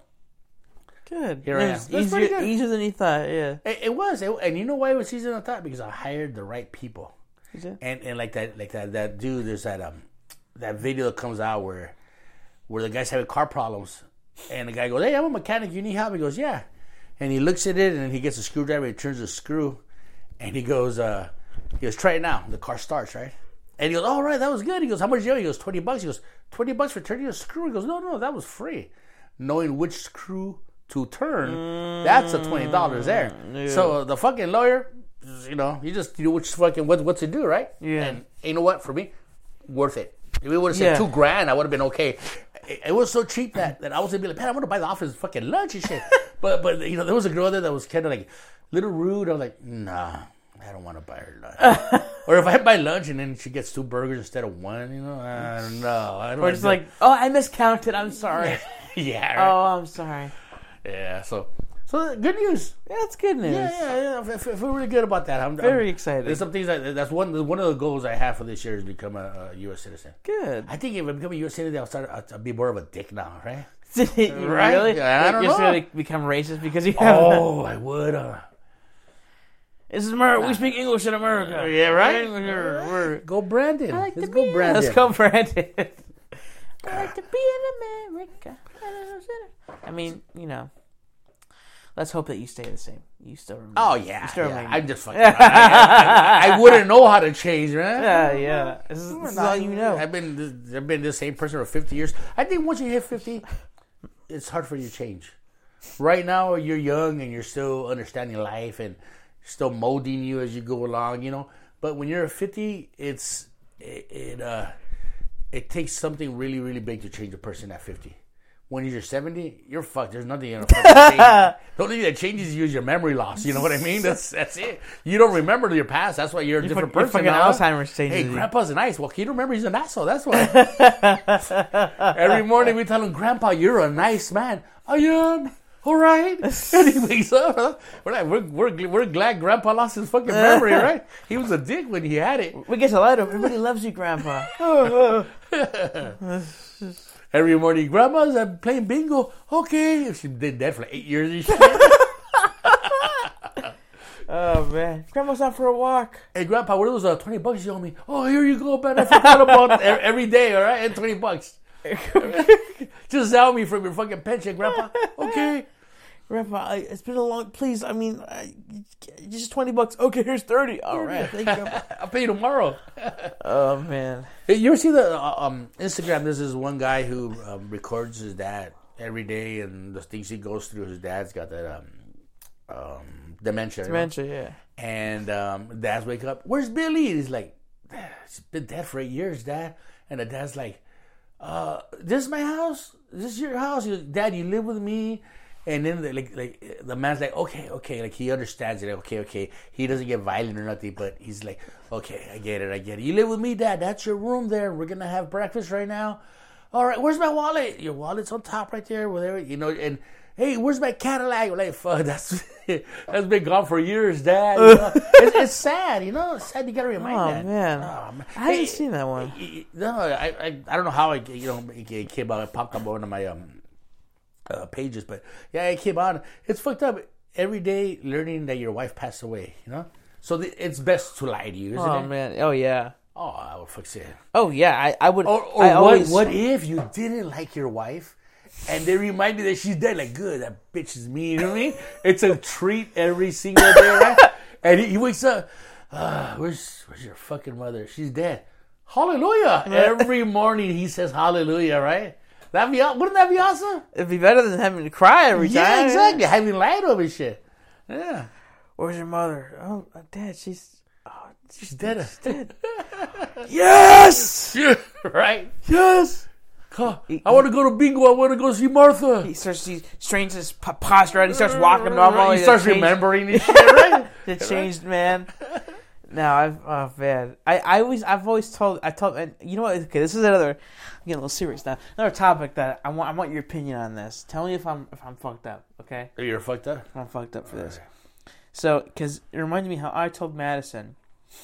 good. Here I am. It's That's easier, pretty good. easier than you thought. Yeah. It, it was, it, and you know why it was easier than I thought? Because I hired the right people. Is it? And and like that, like that, that dude. There's that um, that video that comes out where, where the guy's having car problems, and the guy goes, "Hey, I'm a mechanic. You need help?" He goes, "Yeah," and he looks at it, and he gets a screwdriver. He turns the screw, and he goes, "Uh, he goes, try it now." The car starts, right? And he goes, "All right, that was good." He goes, "How much did you owe?" He goes, twenty bucks. He goes, twenty bucks for turning a screw." He goes, "No, no, that was free." Knowing which screw to turn, mm, that's the twenty dollars there. Yeah. So the fucking lawyer, you know, you just you know which fucking what what to do, right? Yeah. And you know what? For me, worth it. If we would have said Yeah. two grand, I would have been okay. It, it was so cheap that, that I was gonna be like, man, I want to buy the office fucking lunch and shit. but but you know, there was a girl there that was kind of like a little rude. I was like, nah, I don't want to buy her lunch. Or if I buy lunch and then she gets two burgers instead of one, you know, I don't know. I don't Or it's like, oh, I miscounted. I'm sorry. yeah. Right? Oh, I'm sorry. Yeah. So so good news. Yeah, that's good news. Yeah, yeah, yeah. I feel, I feel really good about that. I'm Very I'm, excited. There's some things that that's one one of the goals I have for this year is become a, a U S citizen. Good. I think if I become a U S citizen, I'll start. I'll, I'll be more of a dick now, right? You Right? Really? Yeah, I Like, don't you're just know. gonna become racist because you have. Oh, I would. Uh, This is America. We speak English in America. yeah, right. English, we're- we're- Go Brandon. I like Let's to go be. Brandon. Let's go Brandon. I like to be in America. I mean, you know. Let's hope that you stay the same. You still remain. Oh yeah, You still yeah. remain. I'm just fucking. I, I, I, I wouldn't know how to change, man. Yeah, yeah. This is, this is all you know. I've been this, I've been the same person for fifty years. I think once you hit fifty, it's hard for you to change. Right now, you're young and you're still understanding life and still molding you as you go along, you know. But when you're fifty, it's it it, uh, it takes something really really big to change a person at fifty. When you're seventy, you're fucked. There's nothing gonna fucking change. The only thing that changes you is your memory loss. You know what I mean? That's that's it. You don't remember your past. That's why you're a different Your person fucking now. Alzheimer's changes Hey, you. Grandpa's nice. Well, he don't remember he's an asshole. That's why. Every morning we tell him, Grandpa, you're a nice man. I am. All right. And he wakes up. We're, like, we're, we're, we're glad Grandpa lost his fucking memory, right? He was a dick when he had it. We get to lie to him. Everybody loves you, Grandpa. Every morning, Grandma's I'm playing bingo. Okay. She did that for like eight years and shit. Oh, man. Grandma's out for a walk. Hey, Grandpa, what are those uh, twenty bucks you owe me? Oh, here you go, man. I forgot about it every day, all right? And twenty bucks. Just sell me from your fucking pension, Grandpa. Okay. Grandpa, I, it's been a long... Please, I mean, I, just twenty bucks. Okay, here's thirty. All right. Thank you, Grandpa. I'll pay you tomorrow. Oh, man. Hey, you ever see the uh, um, Instagram? There's this one guy who um, records his dad every day and the things he goes through. His dad's got that um, um, dementia. Dementia, you know? yeah. And um, dads wake up. Where's Billy? And he's like, he's been dead for eight years, Dad. And the dad's like, uh, this is my house? Is this your house? He goes, Dad, you live with me? And then the, like like the man's like, okay, okay, like he understands it. Like, okay, okay. He doesn't get violent or nothing, but he's like, okay, I get it, I get it. You live with me, Dad. That's your room there. We're gonna have breakfast right now. All right, where's my wallet? Your wallet's on top right there, whatever, you know. And hey, where's my Cadillac? We're like, fuck, that's that's been gone for years, Dad. You know? it's, it's sad, you know. It's sad. You gotta remind Oh, that. man. Oh, man. I haven't Hey, seen that one. No, I, I I don't know how it you know it came out. It popped up on one of my um. Uh, pages, but yeah, it came on. It's fucked up. Every day learning that your wife passed away, you know. So the, it's best to lie to you, isn't Oh, it? man. Oh, yeah. Oh, I would fuck it. Oh, yeah. I, I would... Or, or I what? always, What if you didn't like your wife, and they remind you that she's dead? Like, good, that bitch is me. You know what I mean? It's a treat every single day, right? And he, he wakes up. Uh, where's Where's your fucking mother? She's dead. Hallelujah! Every morning he says hallelujah, right? That'd be, wouldn't that be awesome? It'd be better than having to cry every time. Yeah, exactly. Having lied to him and shit. Yeah. Where's your mother? Oh, Dad, she's... Oh, She's dead. she's dead. Yes! Yeah, right? Yes! Huh, I want to go to bingo. I want to go see Martha. He starts, he strains his p- posture out. He starts walking normal. He He's starts changed, remembering this shit, right? the changed man. No, I've oh man, I, I always I've always told I told and you know what? Okay, this is another. I'm getting a little serious now. Another topic that I want I want your opinion on this. Tell me if I'm if I'm fucked up. Okay, You're fucked up. I'm fucked up for this. So, because it reminded me how I told Madison,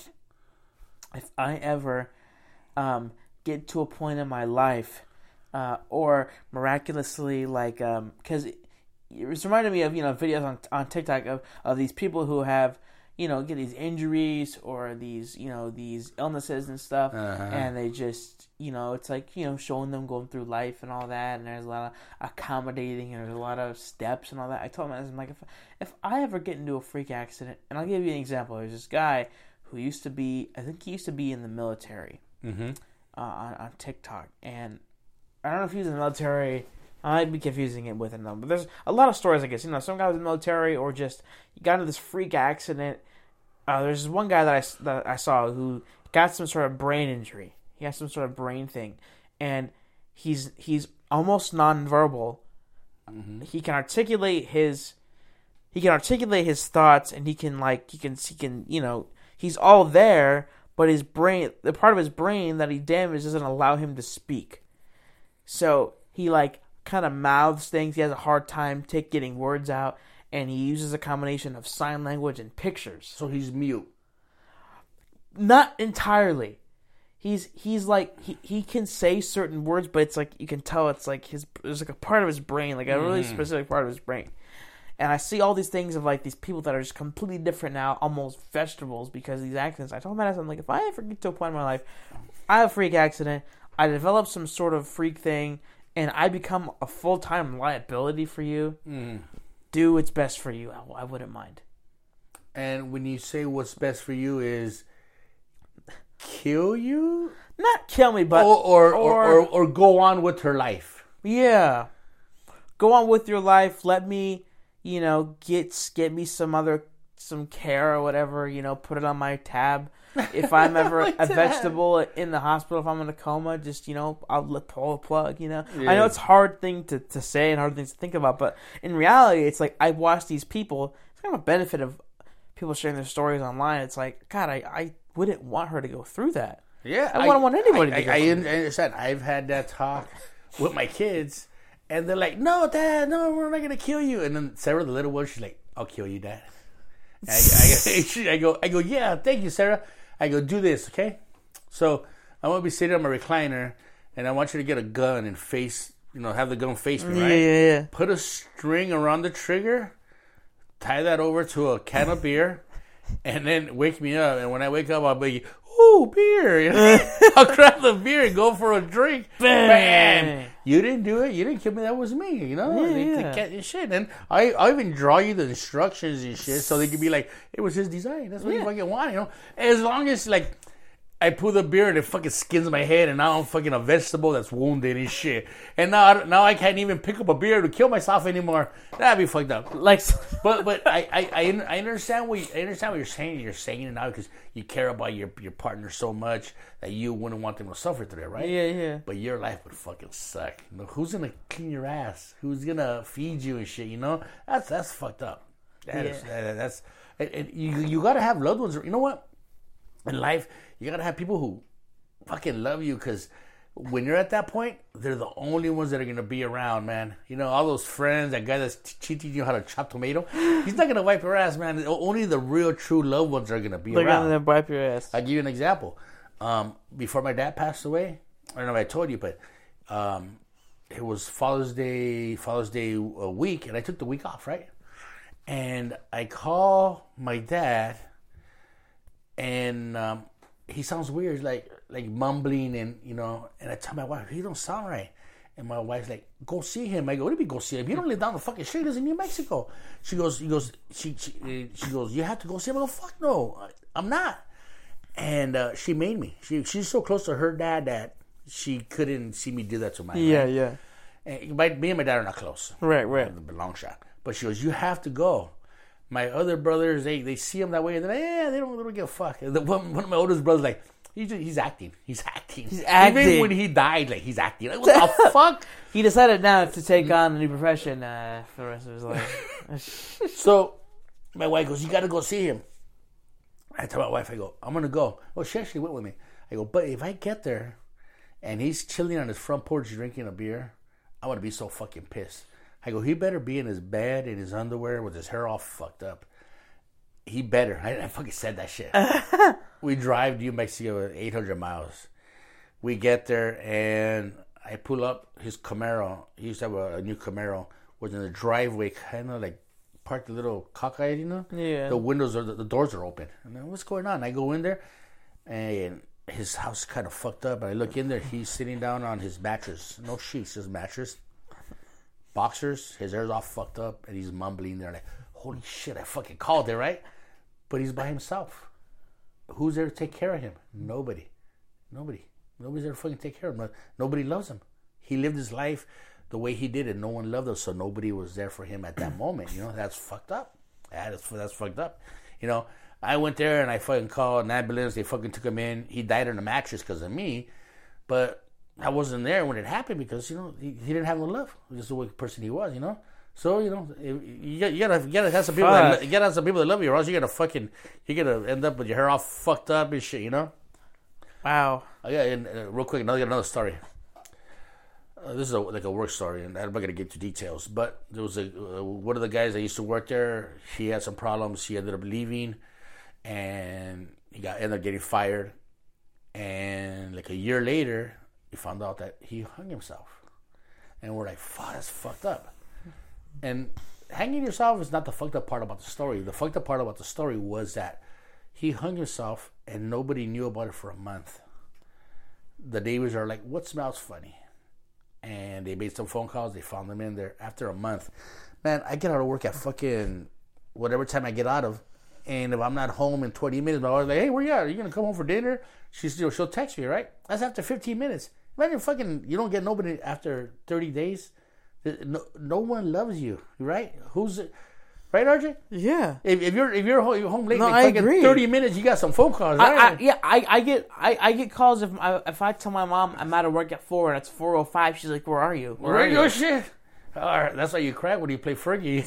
if I ever um, get to a point in my life, uh, or miraculously, like, because um, it, it was reminded me of, you know, videos on on TikTok of, of these people who have, you know, get these injuries or these, you know, these illnesses and stuff, Uh-huh. and they just, you know, it's like, you know, showing them going through life and all that, and there's a lot of accommodating, and there's a lot of steps and all that. I told him, I was like, if, if I ever get into a freak accident, and I'll give you an example, there's this guy who used to be, I think he used to be in the military, Mm-hmm. uh, on, on TikTok, and I don't know if he was in the military. I might be confusing it with another, but there's a lot of stories, I guess. You know, some guy was in the military, or just he got into this freak accident. Uh, there's this one guy that I, that I saw who got some sort of brain injury. He has some sort of brain thing, and he's he's almost nonverbal. Mm-hmm. He can articulate his he can articulate his thoughts, and he can like he can he can you know he's all there, but his brain, the part of his brain that he damaged, doesn't allow him to speak. So he like kind of mouths things. He has a hard time take getting words out, and he uses a combination of sign language and pictures. So he's mute. Not entirely. He's he's like he, he can say certain words, but it's like you can tell it's like his there's like a part of his brain, like a really Mm. specific part of his brain. And I see all these things of like these people that are just completely different now, almost vegetables because of these accidents. I told Madison, I'm like, if I ever get to a point in my life, I have a freak accident, I develop some sort of freak thing, and I become a full time liability for you. Mm. Do what's best for you. I, I wouldn't mind. And when you say what's best for you is kill you, Not kill me, but or or, or, or- or or go on with her life. yeah, go on with your life. Let me, you know, get get me some other some care or whatever. You know, put it on my tab. If I'm ever My a tab. vegetable in the hospital, if I'm in a coma, just you know, I'll let pull a plug. You know, Yeah. I know it's a hard thing to, to say and hard things to think about, but in reality, it's like I watch these people. It's kind of a benefit of people sharing their stories online. It's like, God, I, I wouldn't want her to go through that. Yeah, I wouldn't want anybody I, to go I, I through understand. I've had that talk with my kids, and they're like, "No, Dad, no, we're not gonna kill you." And then Sarah, the little one, she's like, "I'll kill you, Dad." And I, I, she- I go, I go, "Yeah, thank you, Sarah." I go, "Do this, okay?" So I'm gonna be sitting on my recliner, and I want you to get a gun and face, you know, have the gun face me, right? Yeah, yeah, yeah. Put a string around the trigger, tie that over to a can of beer, and then wake me up. And when I wake up, I'll be, ooh, beer. You know? I'll grab the beer and go for a drink. Bam! You didn't do it. You didn't kill me. That was me. You know? Yeah, they, they yeah. can't- shit. And I, I even draw you the instructions and shit so they can be like, it was his design. That's what Yeah. you fucking want, you know? As long as, like, I pull the beer and it fucking skins my head, and now I'm fucking a vegetable that's wounded and shit. And now, I don't- now I can't even pick up a beer to kill myself anymore. That'd be fucked up. Like, But but I, I, I, I understand what you, I understand what you're saying. You're saying it now because you care about your your partner so much that you wouldn't want them to suffer through it, right? yeah, yeah. But your life would fucking suck. You know, who's gonna clean your ass? Who's gonna feed you and shit? You know, that's that's fucked up. That is Yeah. that, that's and, and you you gotta have loved ones. You know what? In life, you gotta have people who fucking love you because when you're at that point, they're the only ones that are gonna be around, man. You know, all those friends, that guy that's t- teaching you how to chop tomato, he's not gonna wipe your ass, man. Only the real, true loved ones are gonna be They're around. gonna wipe your ass. I'll give you an example. Um, before my dad passed away, I don't know if I told you, but um, it was Father's Day, Father's Day a week, and I took the week off, right? And I call my dad, and um, he sounds weird, He's like like mumbling, and you know. And I tell my wife, he don't sound right. And my wife's like, go see him. I go, what do you mean go see him? He don't live down the fucking street. He lives in New Mexico. She goes, he goes, she she, uh, she goes, you have to go see him. I go, fuck no, I'm not. And uh, she made me. She she's so close to her dad that she couldn't see me do that to my Yeah, right? yeah. And my, me and my dad are not close. Right, right. The long shot. But she goes, you have to go. My other brothers, they, they see him that way, and they're like, yeah, they don't, they don't give a fuck. And the, one, one of my oldest brothers, like, he's just, he's acting. He's acting. He's acting. Even when he died, like, he's acting. Like, what the fuck? He decided now to take on a new profession uh, for the rest of his life. So, my wife goes, you got to go see him. I tell my wife, I go, I'm going to go. Well, she actually went with me. I go, but if I get there and he's chilling on his front porch drinking a beer, I'm going to be so fucking pissed. I go, he better be in his bed, in his underwear, with his hair all fucked up. He better. I, I fucking said that shit. We drive to New Mexico eight hundred miles. We get there, and I pull up his Camaro. He used to have a, a new Camaro. Was in the driveway, kind of like parked a little cockeyed, you know? Yeah. The windows are, the, the doors are open. And then, what's going on? I go in there, and his house is kind of fucked up. And I look in there, he's sitting down on his mattress. No sheets, just mattress. Boxers, his hair's all fucked up, and he's mumbling there like, holy shit, I fucking called it, right? But he's by himself. Who's there to take care of him? Nobody. Nobody. Nobody's there to fucking take care of him. Nobody loves him. He lived his life the way he did it. No one loved him, so nobody was there for him at that moment. You know, that's fucked up. That's, that's fucked up. You know, I went there and I fucking called an ambulance. They fucking took him in. He died on a mattress because of me. But I wasn't there when it happened because, you know, he, he didn't have no love. Just the way person he was, you know. So, you know, you gotta, you gotta, you gotta have some people. That, you gotta have some people that love you, or else you're gonna fucking, you're gonna end up with your hair all fucked up and shit, you know. Wow. Oh, yeah, and uh, real quick, another another story. Uh, this is a, like a work story, and I'm not gonna get into details. But there was a uh, one of the guys that used to work there. He had some problems. He ended up leaving, and he got ended up getting fired. And like a year later, he found out that he hung himself, and we're like, "Fuck, that's fucked up." And hanging yourself is not the fucked up part about the story. The fucked up part about the story was that he hung himself, and nobody knew about it for a month. The neighbors are like, "What smells funny?" And they made some phone calls. They found him in there. After a month, man, I get out of work at fucking whatever time I get out of, and if I'm not home in twenty minutes, my wife's like, "Hey, where you at? Are you gonna come home for dinner?" She's, you know, she'll text me, right? That's after fifteen minutes. Imagine fucking you don't get nobody after thirty days. No, no one loves you, right? Who's it? Right, R J? Yeah. If, if you're if you're home, you're home late, No, like I fucking agree. thirty minutes, you got some phone calls, I, right? I, yeah, I, I get I, I get calls if I if I tell my mom I'm out of work at four and it's four oh five. She's like, "Where are you? Where Where are your you?" shit. All right, that's why you cry when you play Fergie.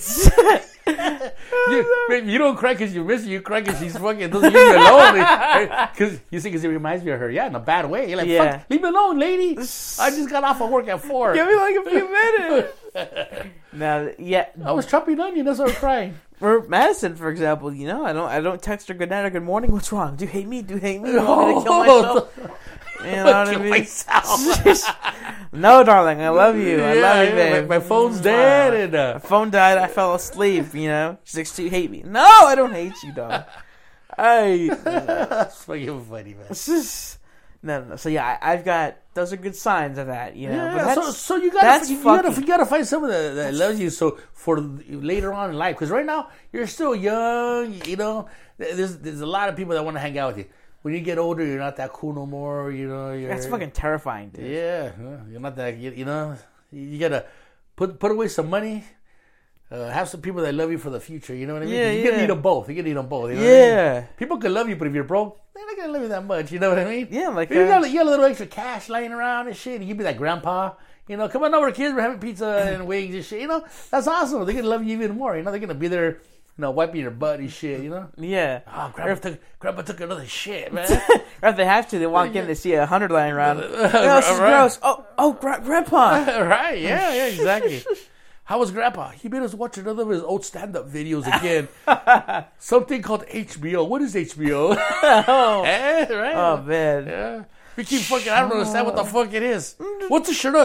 you, man, you don't cry because you miss her. You cry because she's fucking doesn't leave you alone. Because you think it reminds me of her. Yeah, in a bad way. You're like, Yeah. fuck, leave me alone, lady. I just got off of work at four. Give me like a few minutes. No, yeah. I was chopping onion. That's why I was crying. For Madison, for example, you know, I don't I don't text her good night or good morning. What's wrong? Do you hate me? Do you hate me? Do you want me to kill myself? You know what I Kill mean? myself. No, darling, I love you. I Yeah, love you, yeah, babe. My, my phone's dead. And, uh, My phone died. I fell asleep. You know, she's like, "Do you hate me?" No, I don't hate you, dog. I. that's fucking funny, man. It's just, no, no, no. So yeah, I, I've got those are good signs of that. You know, Yeah, but that's, so so you gotta that's you, gotta fucking- you gotta find someone that, that loves you. So for later on in life, because right now you're still young, you know. There's there's a lot of people that want to hang out with you. When you get older, you're not that cool no more. You know, you're, that's fucking terrifying, dude. yeah. You're not that. You, you know, you gotta put put away some money. Uh, have some people that love you for the future. You know what I mean? Yeah, you yeah. can need them both. You can need them both. You know what I mean? Yeah, People can love you, but if you're broke, they're not gonna love you that much. You know what I mean? yeah, like You uh, got, you got a little extra cash lying around and shit. And you be like grandpa. You know, come on over, kids. We're having pizza and wings and shit. You know, that's awesome. They're gonna love you even more. You know, they're gonna be there, you know, wiping your butt and shit. You know. yeah. Oh, grandpa took grandpa took another shit, man. Or if they have to, they walk in, they see a hundred lying around. Oh, this is Right. gross. Oh, oh, gra- grandpa. Right? Yeah, yeah, exactly. How was grandpa? He made us watch another of his old stand-up videos again. Something called H B O. What is H B O? Oh, Eh, right? oh man. Yeah. We keep fucking. I don't understand what the fuck it is. What's a Chinook?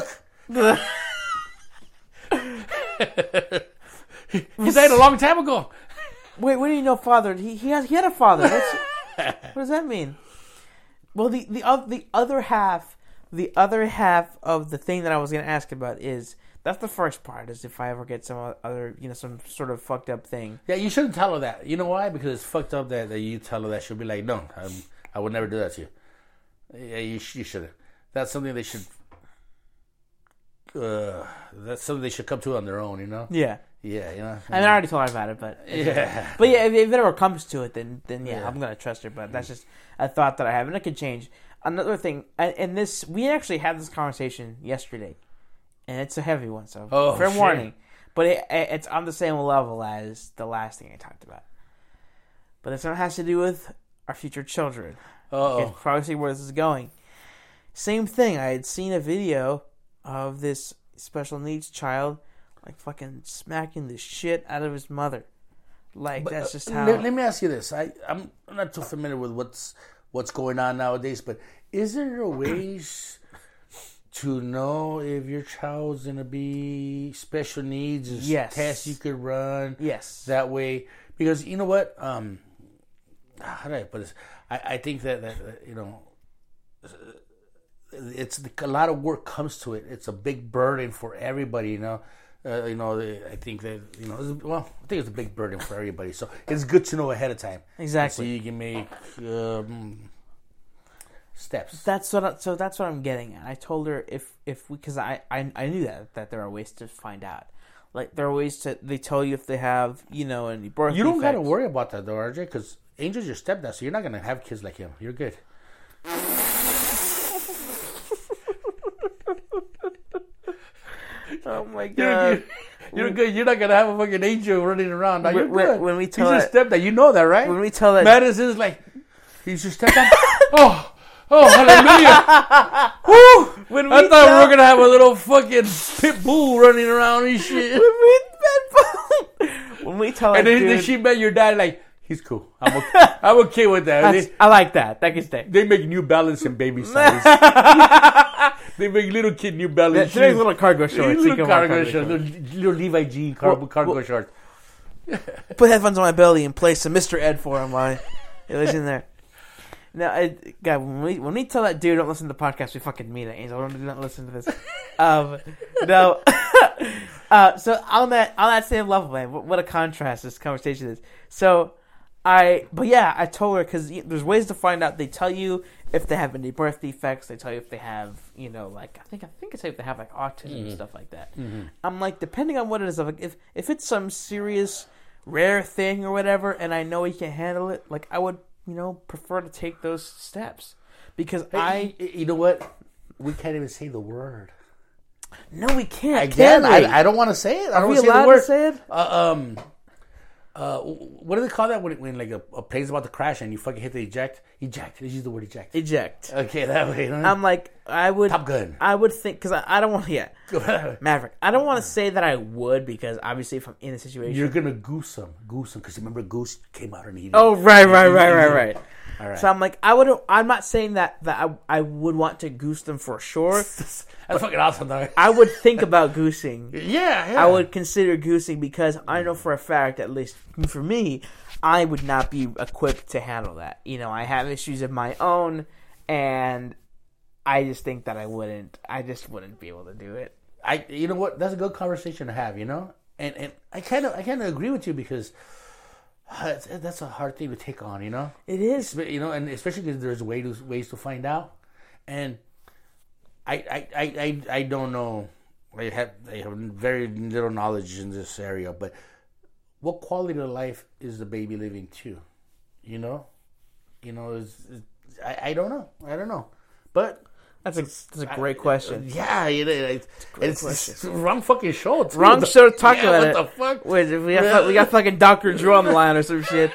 He died a long time ago. Wait, what do you know, father? He he has he had a father. What's, what does that mean? Well, the the other the other half, the other half of the thing that I was going to ask about is that's the first part. Is if I ever get some other, you know, some sort of fucked up thing. Yeah, you shouldn't tell her that. You know why? Because it's fucked up that, that you tell her that. She'll be like, no, I'm, I would never do that to you. Yeah, you, you shouldn't. That's something they should. Uh, that's something they should come to on their own. You know. Yeah. Yeah, you know. I mean, I already told her about it, but Yeah. But yeah, if, if it ever comes to it, then then yeah, Yeah. I'm gonna trust her. But that's just a thought that I have, and it could change. Another thing, and and this we actually had this conversation yesterday, and it's a heavy one, so Oh, fair shit. warning. But it, it's on the same level as the last thing I talked about. But this one has to do with our future children. Oh. You can probably see where this is going. Same thing. I had seen a video of this special needs child, like fucking smacking the shit out of his mother. Like But, that's uh, just how. Let, let me ask you this. I I'm not too familiar with what's what's going on nowadays, but is there a ways to know if your child's gonna be special needs? Is Yes. tests you could run. Yes. That way, because you know what? Um, how do I put this? I, I think that, that that, you know, it's a lot of work comes to it. It's a big burden for everybody. You know. Uh, you know, I think that, you know, it's, well, I think it's a big burden for everybody. So it's good to know ahead of time. Exactly. So you can make um, steps. That's what. I, so that's what I'm getting at. I told her if if we because I, I I knew that that there are ways to find out. Like there are ways to they tell you if they have you know any birth. You don't got to defects. worry about that though, R J, because Angel's your stepdad, so you're not gonna have kids like him. You're good. Oh my You're god. good. You're good. You're not gonna have a fucking angel running around. Now, you're When- good. when we tell he's that- your stepdad, you know that, right? When we tell that Madison's like, he's your stepdad. oh, oh, hallelujah! Woo! When I we thought tell- we were gonna have a little fucking pit bull running around and shit. when we when we tell And that then, then dude, she met your dad, like, he's cool. I'm okay, I'm okay with that. that's- They, I like that. That can stay. they make New Balance in baby size. They make little kid New Balance Today's shoes. little cargo shorts. You Little can wear cargo cargo shorts. shorts. Little, little Levi Jean cargo, Well, cargo well- shorts. Put headphones on my belly and play some Mister Ed for him while he was in there. No, I, God, when we when we tell that dude don't listen to the podcast, we fucking mean it, Angel. Don't, do not listen to this. Um, no. uh, so on that on that same level, man, what, what a contrast this conversation is. So I, but yeah, I told her because there's ways to find out. They tell you if they have any birth defects. They tell you if they have, you know, like I think I think it's if they have like autism Mm-hmm. and stuff like that. I'm like, depending on what it is, like if if it's some serious rare thing or whatever, and I know he can handle it, like I would, you know, prefer to take those steps because I, I, you know what? We can't even say the word. no, we can't. Again, can we? I, I don't want to say it. I Are don't we want to say allowed the word. to say it? Uh, um, uh, what do they call that when, when like a, a plane's about to crash and you fucking hit the eject? Eject. Let's use the word eject. Eject. Okay, that way. You know? I'm like, I would. Top Gun. I would think because I, I don't want. Yeah, You're Maverick. I don't want to say that I would because obviously if I'm in a situation. gonna goose him, goose him, because remember Goose came out and he. Oh right, right, right, right, right. All right. So I'm like, I would. I'm not saying that that I, I would want to goose them for sure. That's fucking awesome, though. I would think about goosing. Yeah, yeah. I would consider goosing because I know for a fact, at least for me, I would not be equipped to handle that. You know, I have issues of my own, and I just think that I wouldn't. I just wouldn't be able to do it. I. You know what? That's a good conversation to have. You know, and and I kind of I kind of agree with you because uh, it's, that's a hard thing to take on. You know. It is. You know, and especially because there's way to, ways to find out, and I, I, I, I, I don't know. I have I have very little knowledge in this area, but what quality of life is the baby living to? You know, you know, is, is I, I don't know. I don't know, but That's a that's a great question. yeah, it, it, it's, question. it's the wrong fucking show. Too. Wrong The- show to talk yeah, about what it. the fuck? Wait, we got we got fucking Doctor Drew on the line or some shit.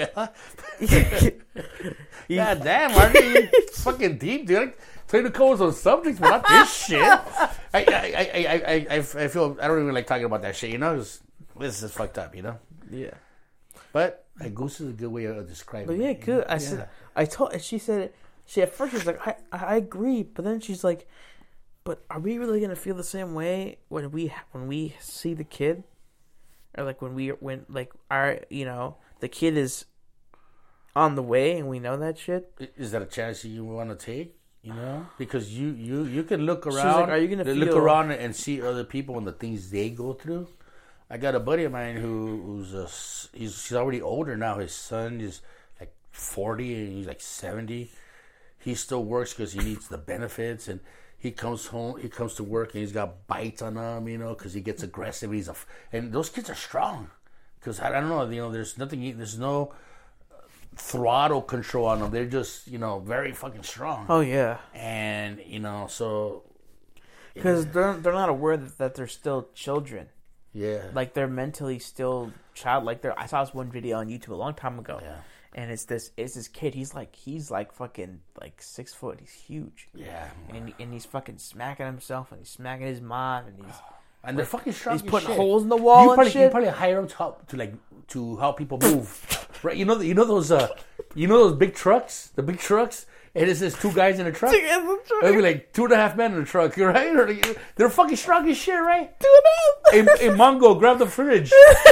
God damn, aren't you fucking deep, dude? Trying to come with some subjects, but not this shit. I, I, I, I, I, I, I feel I don't even like talking about that shit. You know, 'cause this is fucked up. You know, Yeah. but a goose is a good way of describing. But yeah, it, you good. know? I Yeah. said, I told, and she said, she at first she was like, I, I agree, but then she's like, but are we really gonna feel the same way when we when we see the kid, or like when we when like our you know the kid is on the way and we know that shit. Is that a chance you want to take? You know, because you you you can look She's around. like, are you gonna look feel- around and see other people and the things they go through? I got a buddy of mine who who's a, s- he's he's already older now. His son is like forty and he's like seventy. He still works because he needs the benefits, and he comes home, he comes to work, and he's got bites on him, you know, because he gets aggressive. He's a, f- and those kids are strong, because I, I don't know, you know, there's nothing, there's no throttle control on them. They're just, you know, very fucking strong. Oh yeah, and you know, so because they're they're not aware that, that they're still children. Yeah, like they're mentally still childlike. They're, I saw this one video on YouTube a long time ago. Yeah. And it's this, it's this kid. He's like, he's like fucking like six foot. He's huge. Yeah. And and he's fucking smacking himself, and he's smacking his mom, and he's and they're like, fucking strong. He's putting shit. holes in the wall you and probably, shit. You probably hire them to help to like to help people move, right? You know, you know those, uh, you know those big trucks, the big trucks. And it's just two guys in a truck. It'll be like two and a half men in a truck, right? Or like, they're fucking strong as shit, right? Two and a half. Hey, hey, Mongo, grab the fridge.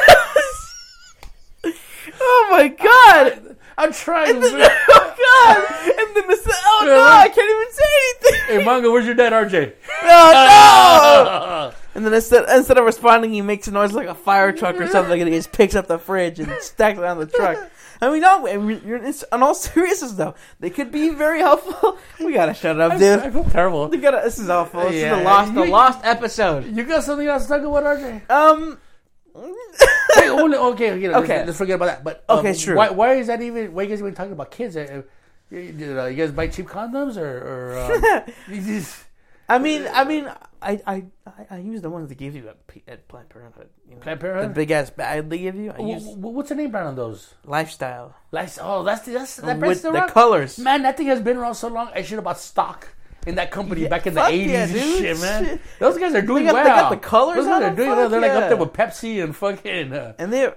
Oh my god! I'm trying. And then, oh god! And then the oh no, I can't even say anything. Hey Mongo, where's your dad, R J? Oh no! And then instead instead of responding, he makes a noise like a fire truck or something, and he just picks up the fridge and stacks it on the truck. I mean, no. I mean, you're, it's, on all seriousness, though, they could be very helpful. We gotta shut up, dude. I feel terrible. We gotta. This is awful. This Yeah. is the lost, the You- lost episode. You got something else to talk about, R J? Um. Hey, only, okay, okay, let's, Okay. let's forget about that. But um, Okay, sure. Why, why is that even? Why are you guys even talking about kids? Uh, you, did, uh, you guys buy cheap condoms, or, or um, you just I mean, I mean, I, I, I, I use the ones they give you at, P- at Planned Parenthood. You know, Planned Parenthood? the big ass bag they give you. I use w- w- what's the name brand on those? Lifestyle Like, oh, that's that's that brand's with still the around? colors. Man, that thing has been around so long. I should have bought stock in that company Yeah, back in the fuck eighties yeah, and dude. shit, man. Shit. Those guys are doing They got- well. they got the colors Those guys on are them? doing Fuck well. They're like up yeah. there with Pepsi and fucking. Uh, And they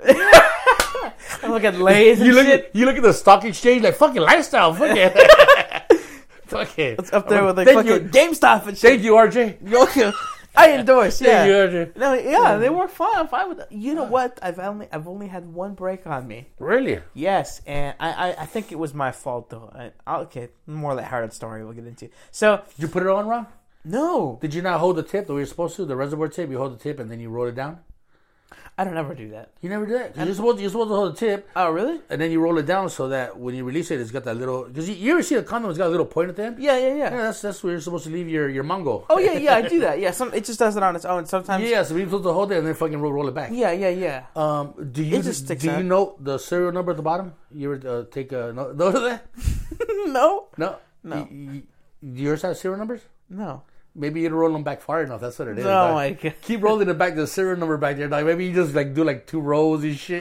I look at Lay's and you look shit. at you look at the stock exchange like fucking Lifestyle. Fuck it. Fuck it. It's up there with like Thank fucking you. GameStop and shit. Thank you, R J. Okay. I endorse. Yeah. Thank you, R J. No, yeah, they work fine. I'm fine with that. You know what? I've only I've only had one break on me. Really? Yes, and I, I, I think it was my fault though. I, I'll- okay, more lighthearted story we'll get into. So Did you put it on wrong? no, Did you not hold the tip the way you're supposed to? The reservoir tip, you hold the tip and then you roll it down? I don't ever do that. You never did that? 'Cause You're supposed, you're supposed to hold the tip Oh really? and then you roll it down so that when you release it, it's got that little... Because you, you ever see a condom that's got a little point at the end? Yeah, yeah, Yeah, yeah. that's that's where you're supposed to leave your, your mango. Oh yeah, yeah. I do that. Yeah, some it just does it on its own. Sometimes. Yeah, so you're supposed to hold it and then fucking roll, roll it back. Yeah, yeah, yeah. Um, do you It just sticks do out. you know the serial number at the bottom? You ever uh, take a no, note of that? no, No, No. Y- y- do yours have serial numbers? no. Maybe you roll them back far enough. That's what it is. Oh dog. my god. Keep rolling it back. The serial number back there. Like maybe you just like do like two rows and shit.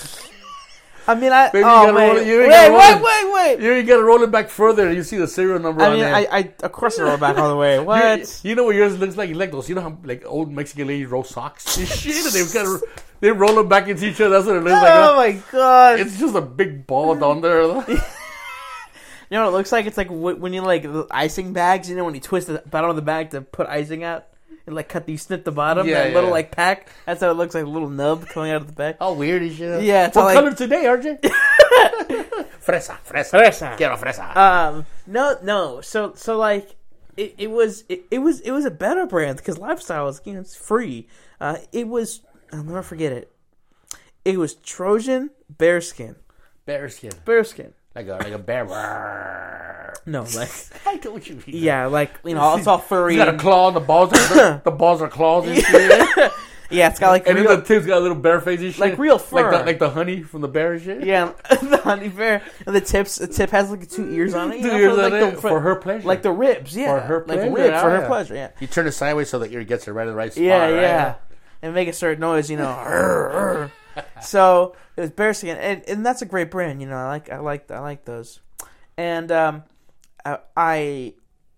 I mean, I. Maybe you oh gotta wait, roll it- you wait, gotta roll wait, it- wait, wait. You, you gotta roll it back further, and you see the serial number I on mean, there. I, I, of course, I roll back all the way. What? You, you know what yours looks like? You like those? You know how like old Mexican ladies roll socks and shit, and they've got they roll them back into each other. That's what it looks like. Oh my god! It's just a big ball down there. You know what it looks like? It's like wh- when you like the icing bags. You know when you twist the bottom of the bag to put icing out, and like cut, you snip the bottom. Yeah, that little yeah. like pack. That's how it looks like, a little nub coming out of the bag. All weird and shit. Yeah, it's What all like- color today, R J? fresa, fresa, Fresa. Quiero fresa. Um, no, no. So, so like, it, it was, it, it was, it was a better brand because Lifestyle is, you know, it's free. Uh, it was, I'll never forget it. It was Trojan Bearskin. Bearskin, Bearskin. like a like a bear. No, like, I know what you mean. yeah, like you know, it's all furry. It's got a and- claw. The balls, are, the, the balls are claws and shit. yeah, it's got like And then real, the tip's got a little bear face and shit, like real fur. like the, like the honey from the bear and shit. yeah, the honey bear, and the tips. The tip has like two ears on it. You Two know, ears for, on like, it the, for her pleasure. like the ribs. Yeah, For her like pleasure, ribs for her yeah. pleasure. Yeah, You turn it sideways so the ear gets it right in the right spot. yeah, right? yeah, and make a certain noise. You know, "Arr, arr." So it was Bearskin, and and that's a great brand. You know, I like I like I like those, and um, I. I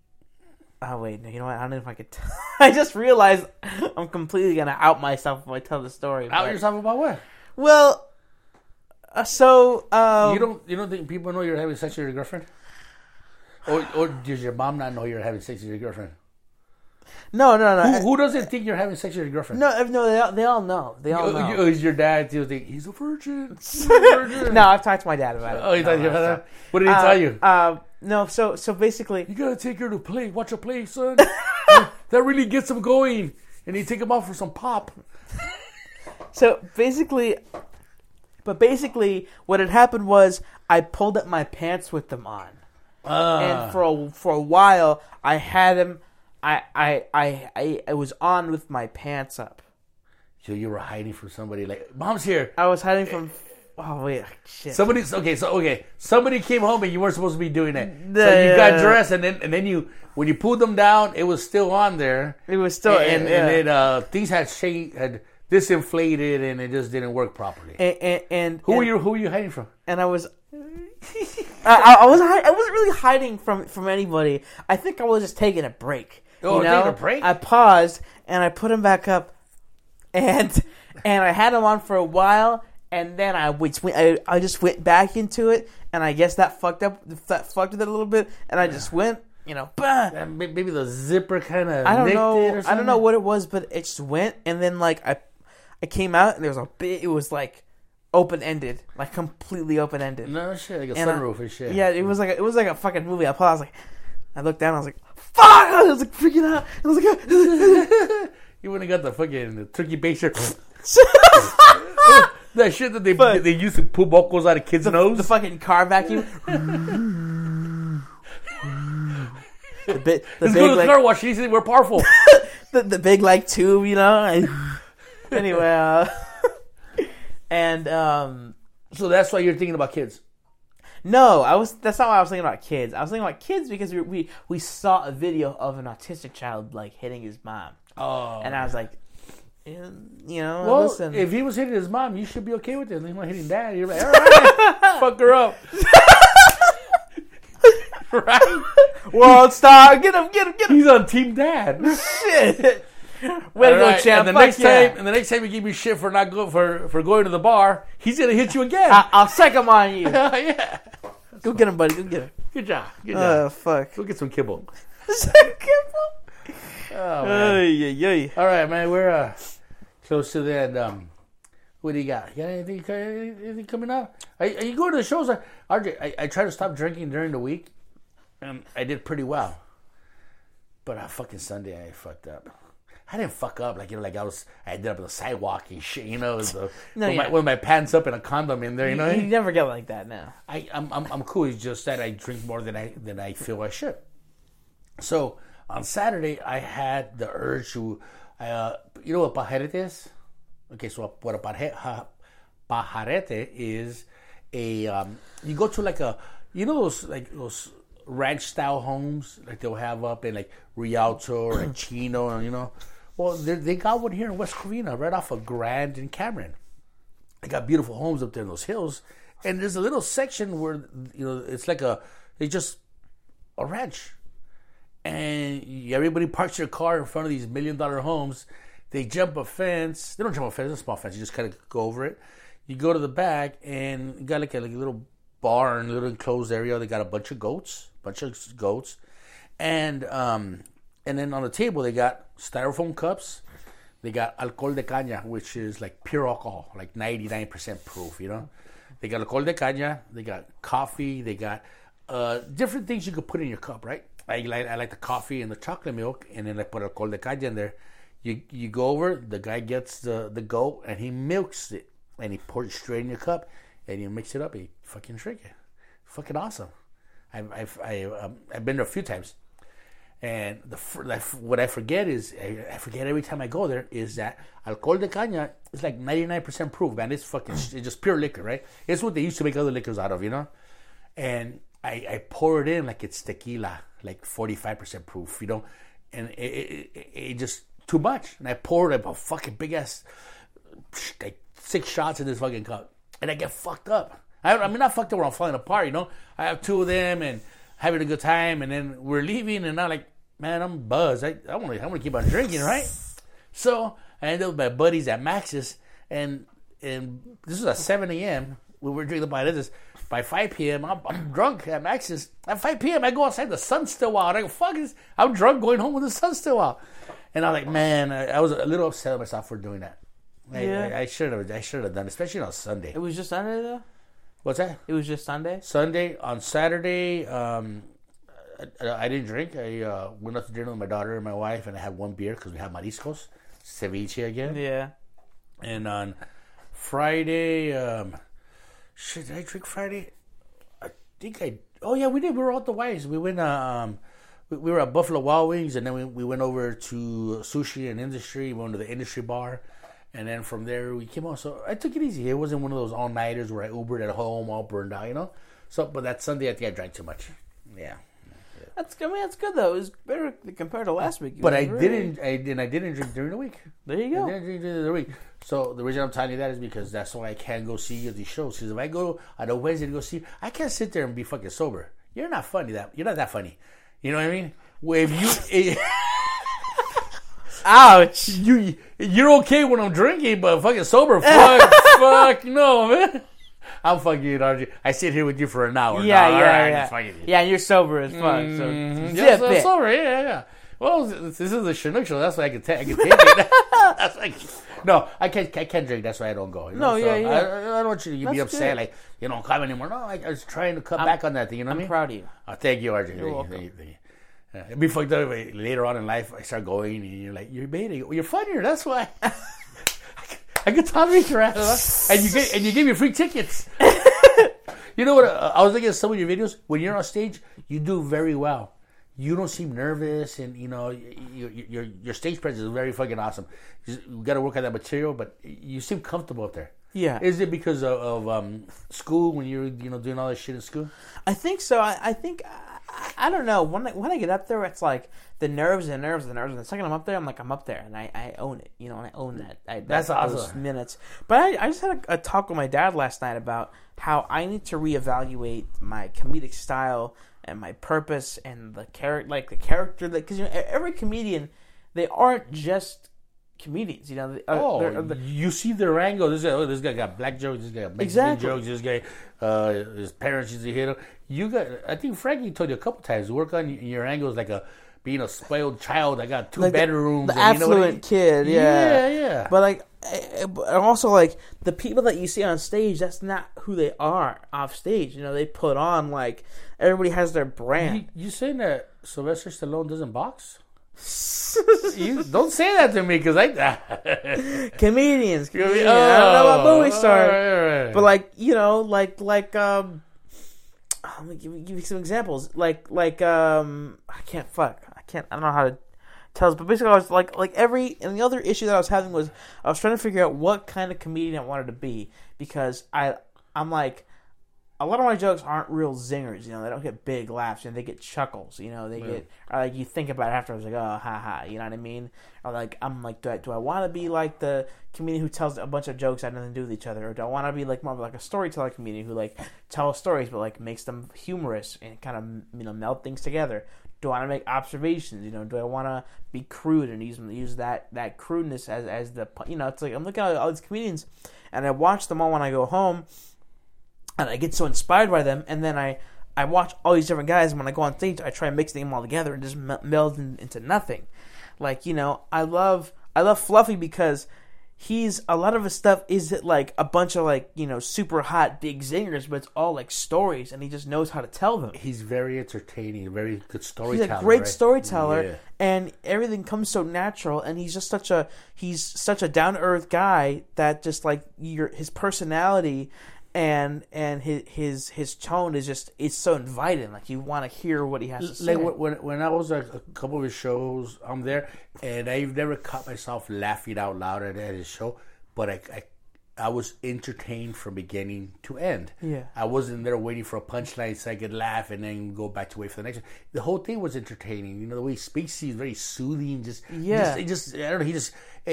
Oh wait, you know what? I don't know if I could. T- I just realized I'm completely gonna out myself if I tell the story. Out but- yourself about what? Well, uh, so um, you don't you don't think people know you're having sex with your girlfriend? Or or does your mom not know you're having sex with your girlfriend? No, no, no. Who, who doesn't think you're having sex with your girlfriend? No, no, they all, they all know. They all You- know. you- is your dad still think he's a virgin? He's a virgin. No, I've talked to my dad about it. Oh, he No, thought you no, had so- that? What did he Uh, tell you? Uh, no, so so basically, You gotta take her to play. Watch her play, son. that, that really gets him going. And you take him out for some pop. so basically, but basically, what had happened was I pulled up my pants with them on, Uh, and for a, for a while I had them I, I, I, I, I was on with my pants up. So you were hiding from somebody like, Mom's here. I was hiding from... Oh, wait. Shit. Somebody, okay, so, okay. Somebody came home and you weren't supposed to be doing that. Yeah, so you yeah, got yeah. dressed and then, and then you, when you pulled them down, it was still on there. It was still... And, And, and then uh, things had shake, had disinflated and it just didn't work properly. and, and, and who and, were you, who were you hiding from? And I was... I, I was I wasn't really hiding from, from anybody. I think I was just taking a break. Oh, you know? taking a break? I paused and I put him back up, and and I had him on for a while, and then I went, I, I just went back into it, and I guess that fucked up that fucked with it a little bit, and I just went, you know, bah. Uh, Maybe the zipper kind of I don't nicked know, it or something? I don't know what it was, but it just went, and then like I I came out, and there was a bit, it was like open ended, like completely open ended. No shit, like a And I- sunroof and shit. Yeah, it was like a, it was like a fucking movie. I paused, I was like, I looked down, I was like, fuck! I was like freaking out. I was like, You wouldn't have got the fucking the turkey baster. That shit that they Fuck. they used to pull buckles out of kids' nose. the fucking car vacuum. the big, the Let's big go to the like, car wash. He said we're powerful. the, the big like tube, you know. I, anyway, uh, and um, So that's why you're thinking about kids. no, I was. That's not why I was thinking about kids. I was thinking about kids because we we, we saw a video of an autistic child like hitting his mom, Oh. and I was like, eh, you know, Well, listen. if he was hitting his mom, you should be okay with it. He's not hitting dad. You're like, all right, fuck her up. Right? World star, get him, get him, get him. He's on team dad. Shit. Way to All go, right, champ. And the Fuck next yeah. time, and the next time you give me shit for not go for for going to the bar, he's gonna hit you again. I, I'll psych him on you. Yeah. Go get him, buddy. Go get him. Good job. Good job. Oh, fuck. Go get some kibble. Oh, Oh man. yeah, yeah. All right, man. We're uh, close to the end. Um, what do you got? You got anything, anything coming up? Are, are you going to the shows? I, I, I try to stop drinking during the week, and I did pretty well. But on fucking Sunday, I fucked up. I didn't fuck up like you know, like I was. I ended up on the sidewalk and shit. You know, the, No, with, yeah. my, with my pants up and a condom in there. You know, You, you never get like that now. I, I'm, I'm, I'm cool. It's just that I drink more than I than I feel I should. So on Saturday, I had the urge to, uh, you know what pajarete is? Okay, so what a pajarete, pajarete is a, um, you go to like a, you know those like those ranch style homes like they'll have up in like Rialto or like Chino, and you know, well they they got one here in West Covina, right off of Grand and Cameron. They got beautiful homes up there in those hills, and there's a little section where you know it's like a it's just a ranch, and everybody parks their car in front of these million dollar homes. They jump a fence. They don't jump a fence; it's a small fence. You just kind of go over it. You go to the back, and you got like a, like a little barn, a little enclosed area. They got a bunch of goats, bunch of goats, and um, and then on the table they got styrofoam cups. They got alcohol de caña, which is like pure alcohol, like ninety-nine percent proof, you know. They got alcohol de caña. They got coffee. They got uh, different things you could put in your cup, right? I like I like the coffee and the chocolate milk, and then I put alcohol de caña in there. You you go over, the guy gets the, the goat, and he milks it, and he pours it straight in your cup, and you mix it up, and you fucking drink it. Fucking awesome. I've I've I, um, I've been there a few times. And the like, what I forget is I, I forget every time I go there is that alcohol de caña is like ninety-nine percent proof, man. It's fucking it's just pure liquor, right? It's what they used to make other liquors out of, you know. And I, I pour it in like it's tequila, like forty-five percent proof, you know. And it, it, it, it just too much. And I poured a fucking big ass like six shots in this fucking cup, and I get fucked up. I, I mean, not fucked up where I'm falling apart, you know. I have two of them and having a good time, and then we're leaving, and I'm like, man, I'm buzzed. I I want to I want to keep on drinking, right? So I ended up with my buddies at Max's, and and this was at seven a.m. We were drinking by this. By five p.m., I'm, I'm drunk at Max's. At five p.m., I go outside, the sun's still out. I go, fuck this. I'm drunk going home when the sun's still out. And I'm like, man, I, I was a little upset with myself for doing that. I, Yeah. I, I should have I should have done it, especially on Sunday. It was just Sunday, though? What's that? It was just Sunday? Sunday. On Saturday, um, I, I didn't drink. I uh, went out to dinner with my daughter and my wife, and I had one beer because we had mariscos, ceviche again. Yeah. And on Friday, um, shit, did I drink Friday? I think I. Oh yeah, we did. We were out the Wise. We went. Uh, um, we, we were at Buffalo Wild Wings, and then we, we went over to Sushi and Industry. We went to the Industry Bar, and then from there we came home. So I took it easy. It wasn't one of those all nighters where I Ubered at home, all burned out, you know. So, but that Sunday I think I drank too much. Yeah. That's I mean that's good though. It was better compared to last week. But I really... didn't. I didn't. I didn't drink during the week. There you go. I didn't drink during the week. So the reason I'm telling you that is because that's why I can't go see you at these shows. Because if I go on a Wednesday to go see you, I can't sit there and be fucking sober. You're not funny. That you're not that funny. You know what I mean? Well, if you, it, ouch, you you're okay when I'm drinking, but fucking sober, fuck, fuck, no, man. I'm fucking you, R J. I sit here with you for an hour. Yeah, no, yeah, right, yeah. fucking Yeah, and you're sober as fuck. Mm-hmm. So yeah, zip so it. sober. Yeah, yeah, yeah. Well, this is a Chinook show. That's why I can take. I can take it. That's like, no, I can't. I can't drink. That's why I don't go. You know? No, so yeah, yeah. I, I don't want you to That's be upset. good. Like you don't come anymore. No, I, I was trying to cut I'm, back on that thing. You know what I I'm mean? proud of you. Oh, thank you, R J. You're thank welcome. You, thank you, thank you. Uh, it'd be fucked up if later on in life I start going and you're like, you're baiting. You're funnier. That's why. I could tolerate your ass, and you get and you give me free tickets. You know what? Uh, I was looking at some of your videos. When you're on stage, you do very well. You don't seem nervous, and you know your your your stage presence is very fucking awesome. You, you got to work on that material, but you seem comfortable up there. Yeah. Is it because of, of um, school when you're you know doing all this shit in school? I think so. I, I think I, I don't know. When I, when I get up there, it's like the nerves and nerves and nerves. And the second I'm up there, I'm like I'm up there, and I, I own it. You know, and I own that. I, That's that, awesome. Those minutes. But I, I just had a, a talk with my dad last night about how I need to reevaluate my comedic style and my purpose and the character, like the character that because you know every comedian, they aren't just comedians. You know. They, uh, Oh, they're, they're, you see their angle. This guy, oh, this guy got black jokes. This guy got Mexican Exactly. jokes. This guy, uh, his parents used to hit him. You got. I think Frankie told you a couple times. Work on your angles like a being a spoiled child. I got two like the- bedrooms. The, and you know what I affluent mean? kid. Yeah. yeah, yeah. But like, eh, but also like the people that you see on stage, that's not who they are off stage. You know, they put on like everybody has their brand. You, you saying that Sylvester Stallone doesn't box? You don't say that to me because I. Comedians, comedians. Oh, I don't know about movie all stars, right, all right. but like you know, like like um, let me give, give you some examples. Like like um, I can't fuck. I can't. I don't know how to tell this, but basically, I was like like every and the other issue that I was having was I was trying to figure out what kind of comedian I wanted to be because I I'm like. A lot of my jokes aren't real zingers, you know. They don't get big laughs, and they get chuckles, you know. They Yeah. get, or like you think about it afterwards, like, oh, ha ha, you know what I mean? Or like, I'm like, do I do I want to be like the comedian who tells a bunch of jokes that have nothing to do with each other, or do I want to be like more of like a storyteller comedian who like tells stories but like makes them humorous and kind of you know meld things together? Do I want to make observations? You know, do I want to be crude and use use that that crudeness as as the you know? It's like I'm looking at all these comedians, and I watch them all when I go home. And I get so inspired by them, and then I, I watch all these different guys, and when I go on stage, I try mixing them all together and just meld in, into nothing. Like, you know, I love I love Fluffy because he's, a lot of his stuff isn't like a bunch of like, you know, super hot big zingers, but it's all like stories, and he just knows how to tell them. He's very entertaining, very good storyteller. He's a great right? storyteller, Yeah. and everything comes so natural. And he's just such a he's such a down to earth guy that just like your his personality and and his his his tone is just it's so inviting. Like you want to hear what he has to say. Like when when I was at a couple of his shows, I'm there, and I've never caught myself laughing out loud at, at his show, but I, I I was entertained from beginning to end. Yeah. I wasn't there waiting for a punchline so I could laugh and then go back to wait for the next one. The whole thing was entertaining. You know, the way he speaks, he's very soothing. Just Yeah. just, just I don't know. He just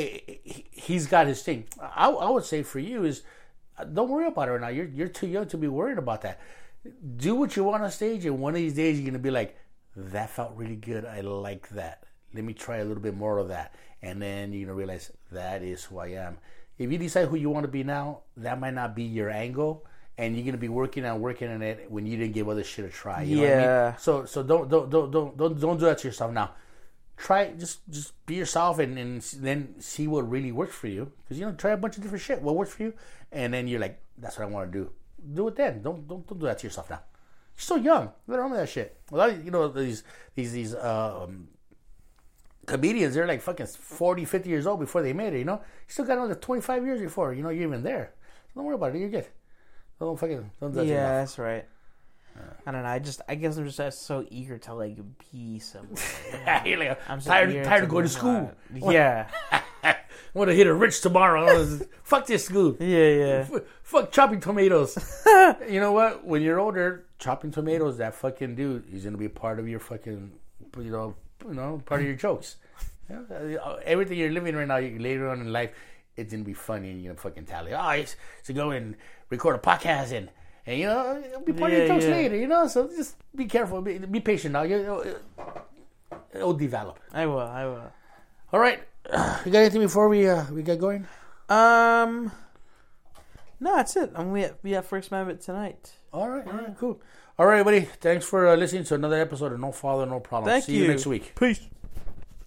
he, he's got his thing. I, I would say for you is. Don't worry about it right now. You're you're too young to be worried about that. Do what you want on stage, and one of these days you're gonna be like, "That felt really good. I like that. Let me try a little bit more of that." And then you're gonna realize that is who I am. If you decide who you want to be now, that might not be your angle, and you're gonna be working on working on it when you didn't give other shit a try. You know what I mean? Yeah. So so don't don't don't don't don't don't do that to yourself now. Try just just be yourself and, and then see what really works for you. Because you know, try a bunch of different shit. What works for you, and then you're like, that's what I want to do. Do it then. Don't don't don't do that to yourself now. You're so young. Let on that shit. A lot of, you know these these these um, comedians. They're like fucking forty, fifty years old before they made it. You know, you still got another twenty-five years before you know you're even there. Don't worry about it. You're good. Don't fucking don't do that to Yeah, yourself. that's right. I don't know. I just, I guess I'm just uh, so eager to like be somewhere. You're like, I'm so tired, eager tired to of going to move school. on. Yeah, I want to hit a rich tomorrow. Fuck this school. yeah, yeah. F- fuck chopping tomatoes. You know what? When you're older, chopping tomatoes, that fucking dude is gonna be part of your fucking, you know, you know, part of your jokes. You know, everything you're living right now, you, later on in life, it's gonna be funny, and you're gonna fucking tell it. Oh, I used to go and record a podcast, and, and you know, it'll be part Yeah, of your jokes yeah. later. You know, so just be careful, be, be patient now. You know, it'll develop. I will, I will. All right, you got anything before we uh, we get going? Um, no, that's it. I'm we at, we at First Amendment tonight. All right, all right, cool. All right, everybody. Thanks for uh, listening to another episode of No Father, No Problem. Thank See you you. next week. Peace.